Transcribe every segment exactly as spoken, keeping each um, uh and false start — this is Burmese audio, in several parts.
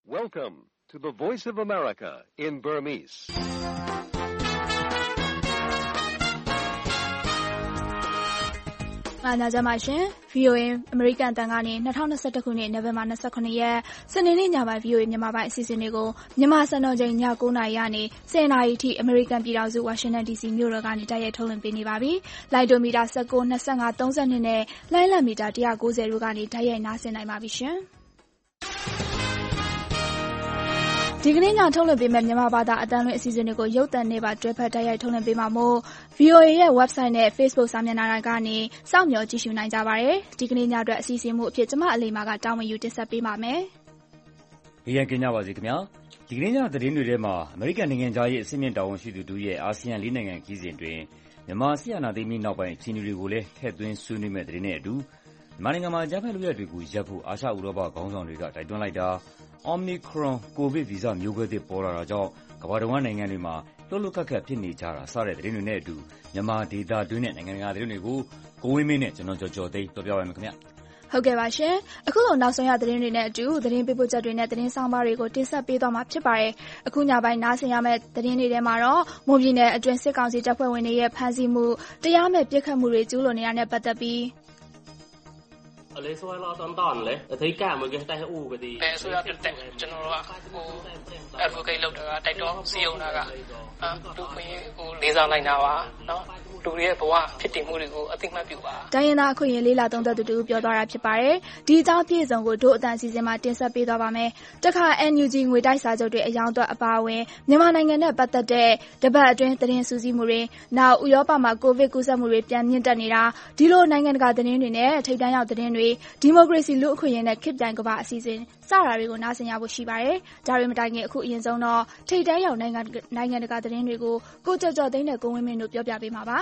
Welcome to the Voice of America in Burmese. ။အားနာကြပါရှင် V O A အမေရိကန်တန်ကနေ၂၀၂၁ခုနှစ်နိုဝင်ဘာ၂၇ရက်စနေနေ့ညပိုင်း V O A မြန်မာပိုင်းအစီအစဉ်တွေကိုမြန်မာစံတော်ချိန်ည၉နာရီကနေ၁၀နာရီထိအမေရိကန်ပြည်ထောင်စုဝါရှင်တန် D C မြို့တော်ကနေတိုက်ရိုက်ထုတ်လွှင့်ပေးနေပါပြီ။လိုင်းဒိုမီတာ၁၉၊၂၅၊၃၂နဲ့လိုင်းလံမီတာ၁၉၀တို့ကနေတိုက်ရိုက်နားဆင်နိုင်ပါပြီရှင်။ဒီကနေ့ညထုတ်လွှင့်ပေးမယ့်မြန်မာဘာသာအသံလွှင့်အစီအစဉ်တွေကိုရုပ်သံနဲ့ပါတွဲဖက်တိုက်ရိုက်ထုတ်လွှင့်ပေးမှာမို့ V O A ရဲ့ website နဲ့ Facebook စာမျက်နှာတွေကနေစောင့်မျှော်ကြည့်ရှုနိုင်ကြပါတယ်။ဒီကနေ့ညအတွက်အစီအစဉ်မှုအဖြစ်ကျမအလိမ္မာကတာဝန်ယူတင်ဆက်ပေးပါမယ်။ဘေးရန်ကင်းကြပါစေခင်ဗျာ။ဒီကနေ့ညသတင်းတွေထဲမှာအမေရိကန်နိုင်ငံသားရဲ့အစည်းအဝေးတာဝန်ရှိသူတို့ရဲ့အာဆီယံလေးနိုင်ငံခရီးစဉ်တွင်မြန်မာစစ်အာဏာသိမ်းပြီးနောက်ပိုင်းအခြေအနေတွေကိုလည်းထည့်သွင်းဆွေးနွေးမဲ့သတင်းနဲ့အတူမြန်မာနိုင်ငံမှာအကြမ်းဖက်လုပ်ရပ်တွေကိုရပ်ဖို့အာရှဥရောပခေါင်းဆောင်တွေကတိုက်တွန်းလိုက်တာOmicron ကိုဗစ်ဗီဇမျိုးကွဲသစ်ပေါ်လာတာကြောင့်ကမ္ဘာတဝန်းနိုင်ငံတွေမှာလှုပ်လှုပ်ခတ်ခတ်ဖြစ်နေကြတာစတဲ့သတင်းတွေနဲ့အတူမြန်မာဒေသတွင်းနဲ့နိုင်ငံတကာသတင်းတွေကိုကိုဝင်းမင်းနဲ့ကျွန်တော်ကျော်ကျော်သိန်းပြောပြပါမယ်ခင်ဗျာ။ဟုတ်ကဲ့ပါရှင်။အခုလိုနောက်ဆုံးရသတင်းတွေနဲ့အတူသတင်းပေးပို့ချက်တွေနဲ့သတင်းဆောင်ပါတွေကိုတင်ဆက်ပေးသွားမှာဖြစ်ပါတယ်။အခုညပိုင်းနားဆင်ရမယ့်သတင်းတွေထဲမှာတော့မွန်ပြည်နယ်အတွင်းစစ်ကောင်စီတပ်ဖွဲ့ဝင်တွေရဲ့ဖမ်းဆီးမှုတရားမဲ့ပစ်ခတ်မှုတွေကျူးလွန်နေတာနဲ့ပတ်သက်ပြီးအလေးဆိုလာတန်တန်လေအထိကမကတဲ့ဟိုကဒီအဲဆိုရတဲ့ကျွန်တော်တို့ကဟို advocate လုပ်တာကတိုက်တော့စီယုံတာကလူခွင့်ဟိုလေးစားလိုက်တာပါနော်လူတွေရဲ့ဘဝဖြစ်တည်မှုတွေကိုအသိမှတ်ပြုပါတိုင်းရင်းသားအခွင့်အရေးလေးလာသုံးသက်သူတူပြောသွားတာဖြစ်ပါတယ်ဒီအကြောင်းပြည့်စုံကိုတို့အတန်စီစဉ်မှာတင်ဆက်ပေးသွားပါမယ်တခါ N U G ငွေတိုက်စာချုပ်တွေအယောင်သွက်အပါအဝင်မြန်မာနိုင်ငံနဲ့ပတ်သက်တဲ့တပတ်အတွင်းသတင်းစူးစီးမှုတွေနောက်ဥရောပမှာကိုဗစ်ကူးစက်မှုတွေပြန်မြင့်တက်နေတာဒီလိုနိုင်ငံတကာသတင်းတွေနဲ့ထိပ်တန်းရောက်သတင်းတွေဒီမိုကရေစီလူ့အခွင့်အရေးနဲ့ခေတ်ပြိုင်ကမ္ဘာအစီအစဉ်စတာတွေကိုနားဆင်ရဖို့ရှိပါတယ်ဒါတွေမတိုင်ခင်အခုအရင်ဆုံးတော့ထိပ်တန်းရောက်နိုင်ငံနိုင်ငံတကာသတင်းတွေကိုကိုကြော်ကြော်သိန်းနဲ့ကိုဝင်းမင်းတို့ပြောပြပေးမှာပါ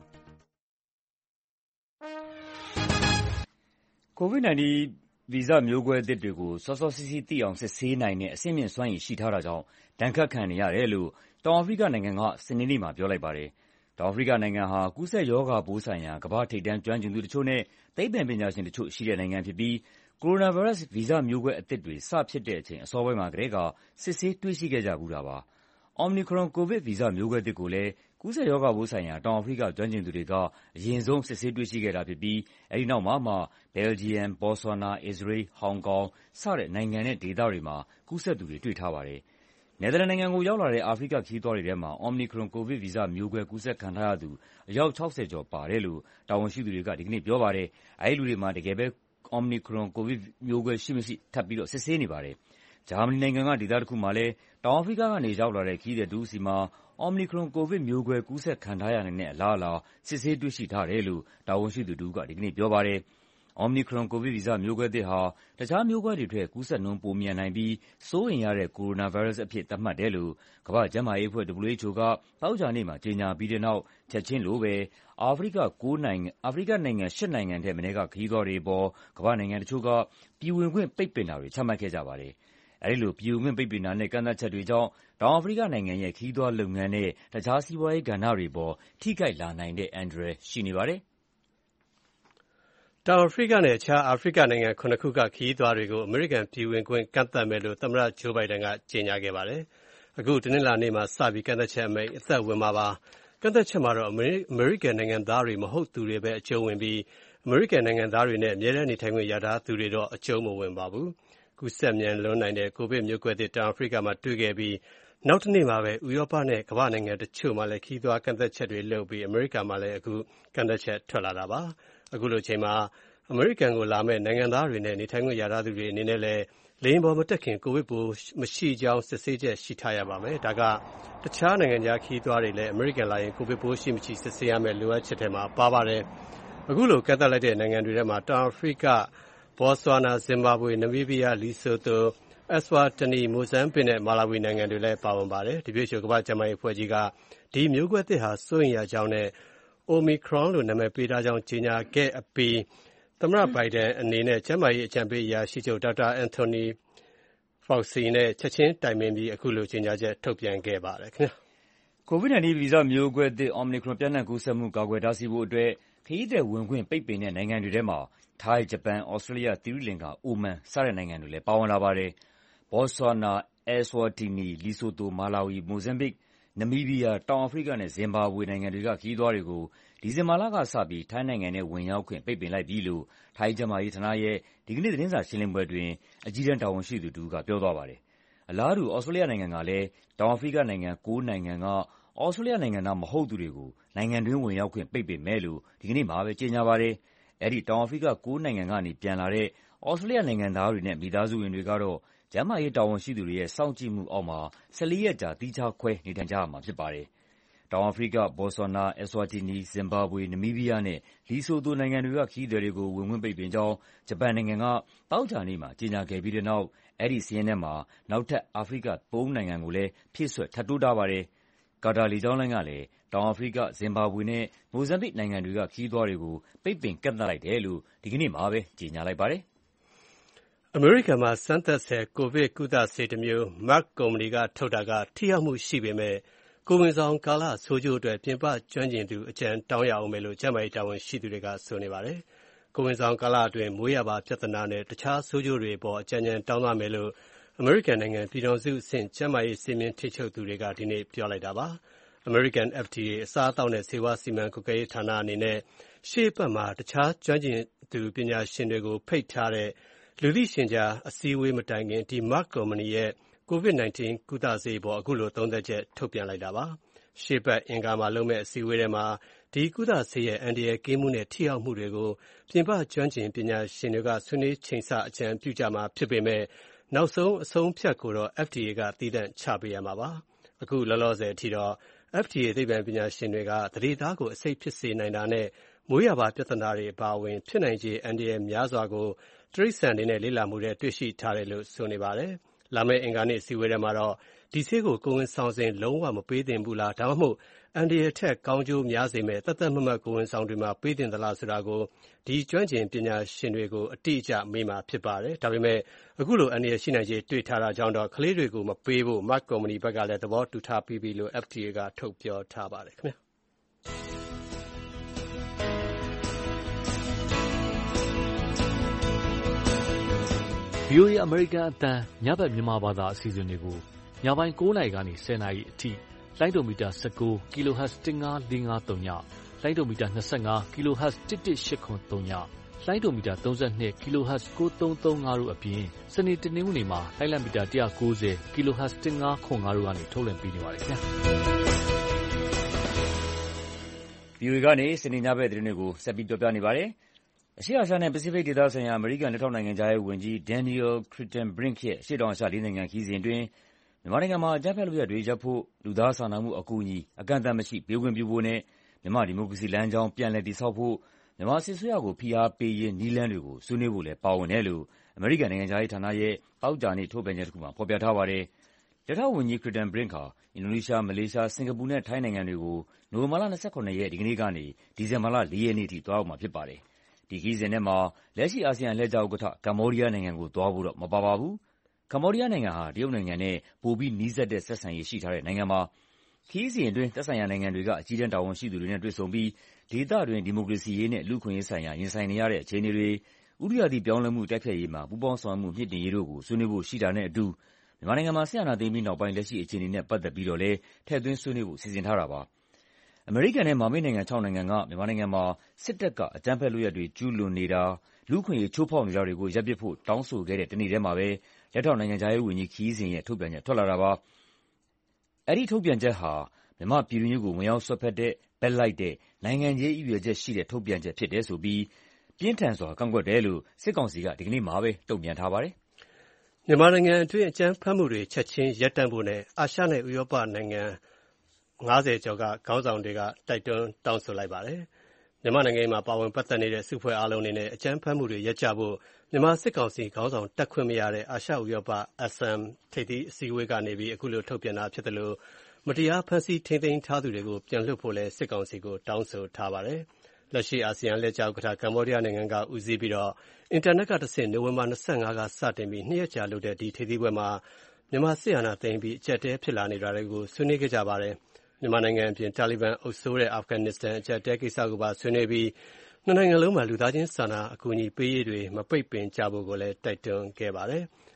ကိုဗစ်၁၉ ဗီဇမျိုးကွဲသစ်တွေကိုစောစောစီးစီးသိအောင်စစ်ဆေးနိုင်တဲ့အဆင့်မြင့်စွမ်းရည်ရှိထားတာကြောင့်ဒဏ်ခတ်ခံနေရတယ်လို့တောင်အာဖရိကနိုင်ငံကစနေနေ့မှာပြောလိုက်ပါတယ်။တောင်အာဖရိကနိုင်ငံဟာကူးစက်ရောဂါပိုးဆိုင်ရာကမ္ဘာ့ထိပ်တန်းကျွမ်းကျင်သူတချို့နဲ့သိပ္ပံပညာရှင်တချို့ရှိတဲ့နိုင်ငံဖြစ်ပြီးကိုရိုနာဗိုင်းရပ်စ်ဗီဇမျိုးကွဲအသစ်တွေစဖြစ်တဲ့အချိန်အစောပိုင်းမှာကတည်းကစစ်ဆေးတွေ့ရှိခဲ့ကြဖူးတာပါ။ Omicron ကိုဗစ်ဗီဇမျိုးကွဲသစ်ကိုလည်းကူးစက်ရောဂါပိုးဆိုင်ရာတောင်အာဖရိကကျွမ်းကျင်သူတွေကအရင်ဆုံးစစ်ဆေးတွေ့ရှိခဲ့တာဖြစ်ပြီးအဲဒီနောက်မှာမှဘယ်လ်ဂျီယမ်၊ဘော့ဆွာနာ၊အစ္စရေး၊ဟောင်ကောင်စတဲ့နိုင်ငံနဲ့ဒေသတွေမှာကူးစက်သူတွေတွေ့ထားပါတယ်။နယ်သာလန်နိုင်ငံကိုရောက်လာတဲ့အာဖရိကခရီးသွားတွေထဲမှာ Omicron ကိုဗစ်ဗီဇမျိုးကွဲကူးစက်ခံထားရသူအယောက်ခြောက်ဆယ်ကျော်ပါတယ်လို့တာဝန်ရှိသူတွေကဒီကနေ့ပြောပါတယ်။အဲဒီလူတွေမှာတကယ်ပဲ Omicron ကိုဗစ်မျိုးကွဲရှိမရှိထပ်ပြီးတော့စစ်ဆေးနေပါတယ်။ဂျာမနီနိုင်ငံကဒေသတခုမှာလည်းတောင်အာဖရိကကနေရောက်လာတဲ့ခရီးသည်တဦးဆီမှာ Omicron ကိုဗစ်မျိုးကွဲကူးစက်ခံထားရနိုင်တဲ့အလားအလာစစ်ဆေးတွေ့ရှိထားတယ်လို့တာဝန်ရှိသူတဦးကဒီကနေ့ပြောပါတယ်။ Omicron ကိုဗစ်ဗီဇမျိုးကွဲသစ်ဟာတခြားမျိုးကွဲတွေထက်ကူးစက်နှုန်းပိုမြန်နိုင်ပြီးစိုးရိမ်ရတဲ့ကိုရိုနာဗိုင်းရပ်စ်အဖြစ်သတ်မှတ်တယ်လို့ကမ္ဘာ့ကျန်းမာရေးအဖွဲ့ W H O ကသောကြာနေ့မှာကြေညာပြီးတဲ့နောက်ချက်ချင်းလိုပဲအာဖရိကကိုးနိုင်ငံအာဖရိကနိုင်ငံရှစ်နိုင်ငံထက်မနည်းကခရီးသွားတွေအပေါ်ကမ္ဘာ့နိုင်ငံတချို့ကပြည်ဝင်ခွင့်ပိတ်ပင်တာတွေချမှတ်ခဲ့ကြပါတယ်။အဲဒီလိုပြည်ဝင်ခွင့်ပိတ်ပင်တာနဲ့ကန့်သတ်ချက်တွေကြောင့်တောင်အာဖရိကနိုင်ငံရဲ့ခရီးသွားလုပ်ငန်းနဲ့တခြားစီးပွားရေးကဏ္ဍတွေအပေါ်ထိခိုက်လာနိုင်တဲ့အန္တရာယ်ရှိနေပါတယ်။တောင်အာဖရိကနဲ့အခြားအာဖရိကနိုင်ငံခုနှစ်ခုကခရီးသွားတွေကိုအမေရိကန်ပြည်ဝင်ခွင့်ကန့်သတ်မယ်လို့သမ္မတဂျိုးဘိုင်ဒန်ကကြေညာခဲ့ပါတယ်။အခုတနင်္လာနေ့မှာစပြီးကန့်သတ်ချက်အမိန့်အသက်ဝင်မှာပါ။ကန့်သတ်ချက်မှာတော့အမေရိကန်နိုင်ငံသားတွေမဟုတ်သူတွေပဲအကျုံးဝင်ပြီးအမေရိကန်နိုင်ငံသားတွေနဲ့အမြဲတမ်းနေထိုင်ခွင့်ရထားသူတွေတော့အကျုံးမဝင်ပါဘူး။ကူးစက်မြန်လွန်းနိုင်တဲ့ကိုဗစ်မျိုးကွဲသစ်တောင်အာဖရိကမှာတွေ့ခဲ့ပြီးနောက်တနေ့မှာပဲဥရောပနဲ့ကမ္ဘာ့နိုင်ငံတချို့မှာလည်းခရီးသွားကန့်သတ်ချက်တွေလုပ်ပြီးအမေရိကန်မှာလည်းအခုကန့်သတ်ချက်ထွက်လာတာပါ။အခုလိုအချိန်မှာအမေရိကန်ကိုလာမဲ့နိုင်ငံသားတွေနဲ့နေထိုင်ခွင့်ရထားသူတွေအနေနဲ့လည်းလေယာဉ်ပေါ်မတက်ခင်ကိုဗစ်ပိုးမရှိကြောင်းစစ်ဆေးချက်ရှိထားရပါမယ်။ဒါကတခြားနိုင်ငံခြားခရီးသွားတွေလည်းအမေရိကန်လာရင်ကိုဗစ်ပိုးရှိမရှိစစ်ဆေးရမယ့်လိုအပ်ချက်ထဲမှာပါပါတယ်။အခုလိုကန့်သတ်လိုက်တဲ့နိုင်ငံတွေထဲမှာတောင်အာဖရိက၊ဘော့ဆွာနာ၊ဇင်ဘာဘွေ၊နမီးဘီးယား၊လီဆိုသို၊အက်စဝါတီနီ၊မိုဇမ်ဘစ်နဲ့မာလာဝီနိုင်ငံတွေလည်းပါဝင်ပါတယ်။ W H O ကမ္ဘာ့ကျန်းမာရေးအဖွဲ့ကြီးကဒီမျိုးကွဲသစ်ဟာစိုးရိမ်ရကြောင်းနဲ့ Omicron လို့နာမည်ပေးထားကြောင်းကြေညာခဲ့အပြီးသမ္မတဘိုင်ဒန်အနေနဲ့ကျန်းမာရေးအကြံပေးအရာရှိချုပ်ဒေါက်တာအန်ထိုနီဖောက်စီနဲ့ချက်ချင်းတိုင်ပင်ပြီးအခုလိုကြေညာချက်ထုတ်ပြန်ခဲ့ပါတယ်ခင်ဗျာ။ကိုဗစ်၁၉ဗီဇမျိုးကွဲသစ် Omicron ပျံ့နှံ့ကူးစက်မှုကာကွယ်တားဆီးဖို့အတွက်ခရီးသည်ဝင်ခွင့်ပိတ်ပင်တဲ့နိုင်ငံတွေထဲမှာထိုင်း၊ဂျပန်၊သြစတြေးလျ၊သီရိလင်္ကာ၊အိုမန်စတဲ့နိုင်ငံတွေလည်းပါဝင်လာပါတယ်။ဘော့ဆွာနာ၊ အက်ဆွာတီနီ၊ လီဆိုသို၊ မာလာဝီ၊ မိုဇမ်ဘစ်၊ နမီးဘီးယား၊ တောင်အာဖရိကနဲ့ ဇင်ဘာဘွေနိုင်ငံတွေက ခရီးသွားတွေကို ဒီဇင်ဘာလကစပြီး ထိုင်းနိုင်ငံထဲ ဝင်ရောက်ခွင့် ပိတ်ပင်လိုက်ပြီလို့ ထိုင်းကျန်းမာရေးဌာနရဲ့ ဒီကနေ့ သတင်းစာရှင်းလင်းပွဲအတွင်း အကြီးတန်းတာဝန်ရှိသူတဦးက ပြောသွားပါတယ်။ အလားတူ သြစတြေးလျနိုင်ငံကလည်း တောင်အာဖရိကနိုင်ငံ ကိုးနိုင်ငံက သြစတြေးလျနိုင်ငံသား မဟုတ်သူတွေကို နိုင်ငံတွင်းဝင်ရောက်ခွင့် ပိတ်ပင်မယ်လို့ ဒီကနေ့မှာပဲ ကြေညာပါတယ်။ အဲဒီ တောင်အာဖရိက ကိုးနိုင်ငံကနေ ပြန်လာတဲ့ သြစတြေးလျနိုင်ငံသားတွေနဲ့ မိသားစုဝင်တွေကတော့ ကျန်းမာရေးတာဝန်ရှိသူတွေရဲ့ စောင့်ကြည့်မှုအောက်မှာ ၁၄ ရက်ကြာ သီးခြားခွဲ နေထိုင်ကြရမှာ ဖြစ်ပါတယ်။ တောင်အာဖရိက၊ ဘော့ဆွာနာ၊ အက်ဆွာတီနီ၊ ဇင်ဘာဘွေ၊ နမီးဘီးယားနဲ့ လီဆိုသိုနိုင်ငံတွေက ခရီးသည်တွေကို ဝင်ခွင့်ပိတ်ပင်ကြောင်း ဂျပန်နိုင်ငံက သောကြာနေ့မှာ ကြေညာခဲ့ပြီးတဲ့နောက် အဲဒီစာရင်းထဲမှာ နောက်ထပ် အာဖရိက သုံးနိုင်ငံကိုလည်း ဖြည့်စွက် ထပ်တိုးထားပါတယ်။ ကာတာလေကြောင်းလိုင်းကလည်း တောင်အာဖရိက၊ ဇင်ဘာဘွေနဲ့ မိုဇမ်ဘစ်နိုင်ငံတွေက ခရီးသွားတွေကို ပိတ်ပင်ကန့်သတ်လိုက်တယ်လို့ ဒီကနေ့မှာပဲ ကြေညာလိုက်ပါတယ်။ အမေရိကန်မှာ စမ်းသပ်ဆဲ ကိုဗစ်ကုသဆေးတမျိုး Merck ကုမ္ပဏီကထုတ်တာက ထိရောက်မှုရှိပေမယ့် ကိုယ်ဝန်ဆောင်ကာလ ဆိုးကျိုးအတွက် ပြင်ပကျွမ်းကျင်သူ အကြံတောင်းရဦးမယ်လို့ ကျန်းမာရေးတာဝန်ရှိသူတွေက ဆိုနေပါတယ်။ ကိုယ်ဝန်ဆောင်ကာလအတွင်း မွေးရာပါပြဿနာနဲ့ တခြားဆိုးကျိုးတွေအပေါ် အကြံဉာဏ်တောင်းသွားမယ်လို့ အမေရိကန်နိုင်ငံ ပြည်ထောင်စုအဆင့် ကျန်းမာရေး စည်းမျဉ်းထိန်းချုပ်သူတွေက ဒီနေ့ပြောလိုက်တာပါ။ အမေရိကန် အက်ဖ်ဒီအေ အစားအသောက်နဲ့ ဆေးဝါးစီမံကွပ်ကဲရေးဌာနအနေနဲ့ ရှေ့အပတ်မှာ တခြားကျွမ်းကျင်သူပညာရှင်တွေကို ဖိတ်ထားတဲ့ လူသိရှင်ကြား အစည်းအဝေးမတိုင်ခင် ဒီ Merck ကုမ္ပဏီရဲ့ ကိုဗစ် ၁၉ ကုသဆေးအပေါ် အခုလို သုံးသပ်ချက် ထုတ်ပြန်လိုက်တာပါ။ ရှေ့အပတ် အင်္ဂါမှာလုပ်မယ့် အစည်းအဝေးထဲမှာ ဒီကုသဆေးရဲ့ အန္တရာယ်ကင်းမှုနဲ့ ထိရောက်မှုတွေကို ပြင်ပကျွမ်းကျင်ပညာရှင်တွေက ဆွေးနွေးချိန်ဆ အကြံပြုကြမှာဖြစ်ပေမယ့် နောက်ဆုံးအဆုံးအဖြတ်ကိုတော့ အက်ဖ်ဒီအေက သီးသန့်ချပေးရမှာပါ။ အခုလောလောဆယ်အထိတော့ အက်ဖ်ဒီအေ သိပ္ပံပညာရှင်တွေက သန္ဓေသားကို အဆိပ်ဖြစ်စေနိုင်တာနဲ့ မွေးရာပါပြဿနာတွေအပါအဝင် ဖြစ်နိုင်ခြေအန္တရာယ်များစွာကို တိရစ္ဆာန်တွေနဲ့ လေ့လာမှုထဲ တွေ့ရှိထားတယ်လို့ ဆိုနေပါတယ်။ လာမယ့် အင်္ဂါနေ့အစည်းအဝေးထဲမှာတော့ ဒီဆေးကို ကိုယ်ဝန်ဆောင်စဉ် လုံးဝမပေးသင့်ဘူးလား၊ ဒါမှမဟုတ် အန္တရာယ်ထက် ကောင်းကျိုးများစေမယ့် သတ်သတ်မှတ်မှတ် ကိုယ်ဝန်ဆောင်တွေမှာ ပေးသင့်သလားဆိုတာကို ဒီကျွမ်းကျင်ပညာရှင်တွေကို အတိအကျမေးမှာဖြစ်ပါတယ်။ ဒါပေမယ့် အခုလို အန္တရာယ်ရှိနိုင်ခြေတွေ့ထားတာကြောင့်တော့ ကလေးတွေကို မပေးဖို့ Merck ကုမ္ပဏီဘက်ကလည်း သဘောတူထားပြီးပြီလို့ အက်ဖ်ဒီအေက ထုတ်ပြောထားပါတယ်ခင်ဗျာ။ VOA အမေရိကန်အသံ ညဘက်မြန်မာဘာသာအစီအစဉ်တွေကို ညပိုင်း ကိုးနာရီကနေ ဆယ်နာရီအထိ လိုင်းဒိုမီတာ ၁၉ kHz ၁၅၄၅၃ ည၊ လိုင်းဒိုမီတာ ၂၅ kHz ၁၁၈၇၃ ည၊ လိုင်းဒိုမီတာ ၃၂ kHz ၉၃၃၅ တို့အပြင် စနေ တနင်္ဂနွေမှာ လိုင်းလံမီတာ ၁၉၀ kHz ၁၅၇၅ တို့ကနေ ထုတ်လွှင့်ပေးနေပါတယ်ခင်ဗျာ။ဗွီအိုအေကနေ စနေညဘက်သတင်းတွေကို ဆက်ပြီးပြောပြနေပါတယ်။ အရှေ့အာရှနဲ့ ပစိဖိတ်ဒေသဆိုင်ရာ အမေရိကန် လက်ထောက်နိုင်ငံခြားရေးဝန်ကြီး Daniel Kritenbrink ရဲ့ အရှေ့တောင်အာရှ လေးနိုင်ငံခရီးစဉ်အတွင်း မြန်မာနိုင်ငံမှာ အကြမ်းဖက်လုပ်ရပ်တွေရပ်ဖို့၊ လူသားစာနာမှုအကူအညီ အကန့်အသတ်မရှိ ပေးခွင့်ပြုဖို့နဲ့ မြန်မာ့ဒီမိုကရေစီလမ်းကြောင်း ပြန်လည်တည်ဆောက်ဖို့ မြန်မာစစ်အစိုးရကို ဖိအားပေးရေး နည်းလမ်းတွေကို ဆွေးနွေးဖို့လည်း ပါဝင်တယ်လို့ အမေရိကန်နိုင်ငံခြားရေးဌာနရဲ့ သောကြာနေ့ ထုတ်ပြန်ချက်တခုမှာ ဖော်ပြထားပါတယ်။ လက်ထောက်ဝန်ကြီး Kritenbrink ဟာ အင်ဒိုနီးရှား၊ မလေးရှား၊ စင်ကာပူနဲ့ ထိုင်းနိုင်ငံတွေကို နိုဝင်ဘာလ ၂၇ ရက် ဒီကနေ့ကနေ ဒီဇင်ဘာလ ၄ ရက်နေ့အထိ သွားရောက်မှာဖြစ်ပါတယ်။ ဒီခရီးစဉ်ထဲမှာ လက်ရှိ အာဆီယံအလှည့်ကျဥက္ကဋ္ဌ ကမ္ဘောဒီးယားနိုင်ငံကို သွားဖို့တော့ မပါပါဘူး။ ကမ္ဘောဒီးယားနိုင်ငံဟာ တရုတ်နိုင်ငံနဲ့ ပိုပြီးနီးစပ်တဲ့ ဆက်ဆံရေးရှိထားတဲ့နိုင်ငံပါ။ ခရီးစဉ်အတွင်း သက်ဆိုင်ရာနိုင်ငံတွေက အကြီးတန်းတာဝန်ရှိသူတွေနဲ့ တွေ့ဆုံပြီး ဒေသတွင်း ဒီမိုကရေစီရေးနဲ့ လူ့အခွင့်အရေးဆိုင်ရာ ရင်ဆိုင်နေရတဲ့ အခြေအနေတွေ၊ ဥတုရာသီပြောင်းလဲမှု တိုက်ဖျက်ရေးမှာ ပူးပေါင်းဆောင်ရွက်မှု မြှင့်တင်ရေးတို့ကို ဆွေးနွေးဖို့ရှိတာနဲ့အတူ မြန်မာနိုင်ငံမှာ စစ်အာဏာသိမ်းပြီးနောက်ပိုင်း လက်ရှိအခြေအနေနဲ့ ပတ်သက်ပြီးတော့လည်း ထည့်သွင်းဆွေးနွေးဖို့ စီစဉ်ထားတာပါ။ အမေရိကန်နဲ့ မဟာမိတ်နိုင်ငံ ခြောက်နိုင်ငံက မြန်မာနိုင်ငံမှာ စစ်တပ်က အကြမ်းဖက်လုပ်ရပ်တွေ ကျူးလွန်နေတာ၊ လူ့အခွင့်အရေး ချိုးဖောက်နေတာတွေကို ရပ်ပစ်ဖို့ တောင်းဆိုခဲ့တဲ့ တနေ့ထဲမှာပဲ လက်ထောက်နိုင်ငံခြားရေးဝန်ကြီး ခရီးစဉ်ရဲ့ ထုတ်ပြန်ချက် ထွက်လာတာပါ။ အဲဒီထုတ်ပြန်ချက်ဟာ မြန်မာ့ပြည်တွင်းရေးကို ဝင်ရောက်စွက်ဖက်တဲ့၊ ဘက်လိုက်တဲ့၊ နိုင်ငံရေးရည်ရွယ်ချက်ရှိတဲ့ ထုတ်ပြန်ချက်ဖြစ်တယ်ဆိုပြီး ပြင်းထန်စွာ ကန့်ကွက်တယ်လို့ စစ်ကောင်စီက ဒီကနေ့မှာပဲ တုံ့ပြန်ထားပါတယ်။ မြန်မာနိုင်ငံအတွင်း အကြမ်းဖက်မှုတွေ ချက်ချင်းရပ်တန့်ဖို့နဲ့ အာရှနဲ့ ဥရောပနိုင်ငံ ၅၀ ကျော်က ခေါင်းဆောင်တွေက တိုက်တွန်းတောင်းဆိုလိုက်ပါတယ်။ မြန်မာ့နိုင်ငံရေးမှာ ပါဝင်ပတ်သက်နေတဲ့ စုအဖွဲ့အားလုံးအနေနဲ့ အကြမ်းဖက်မှုတွေရပ်ကြဖို့ မြန်မာစစ်ကောင်စီခေါင်းဆောင် တက်ခွင့်မရတဲ့ အာရှ-ဥရောပ ASEM ထိပ်သီးအစည်းအဝေးကနေ အခုလို ထုတ်ပြန်တာဖြစ်သလို မတရားဖမ်းဆီးထိန်းသိမ်းထားသူတွေကို ပြန်လွှတ်ဖို့လည်း စစ်ကောင်စီကို တောင်းဆိုထားပါတယ်။ လက်ရှိ အာဆီယံအလှည့်ကျဥက္ကဋ္ဌ ကမ္ဘောဒီးယားနိုင်ငံက ဦးစီးပြီး အင်တာနက်ကတဆင့် နိုဝင်ဘာ ၂၅ ကစတင်ပြီး နှစ်ရက်ကြာလုပ်တဲ့ ဒီထိပ်သီးပွဲမှာ မြန်မာစစ်အာဏာသိမ်းအပြီး အကျပ်အတည်းဖြစ်လာနေတာတွေကို ဆွေးနွေးခဲ့ကြပါတယ်။ မြန်မာနိုင်ငံအပြင် တာလီဘန်အုပ်စိုးတဲ့ အာဖဂန်နစ္စတန် အကျပ်အတည်းကိစ္စကိုပါ ဆွေးနွေးပြီး နှစ်နိုင်ငံလုံးမှာ လူသားချင်းစာနာကူညီပေးရေးတွေ မပိတ်ပင်ကြဖို့ကိုလည်း တိုက်တွန်းခဲ့ပါတယ်။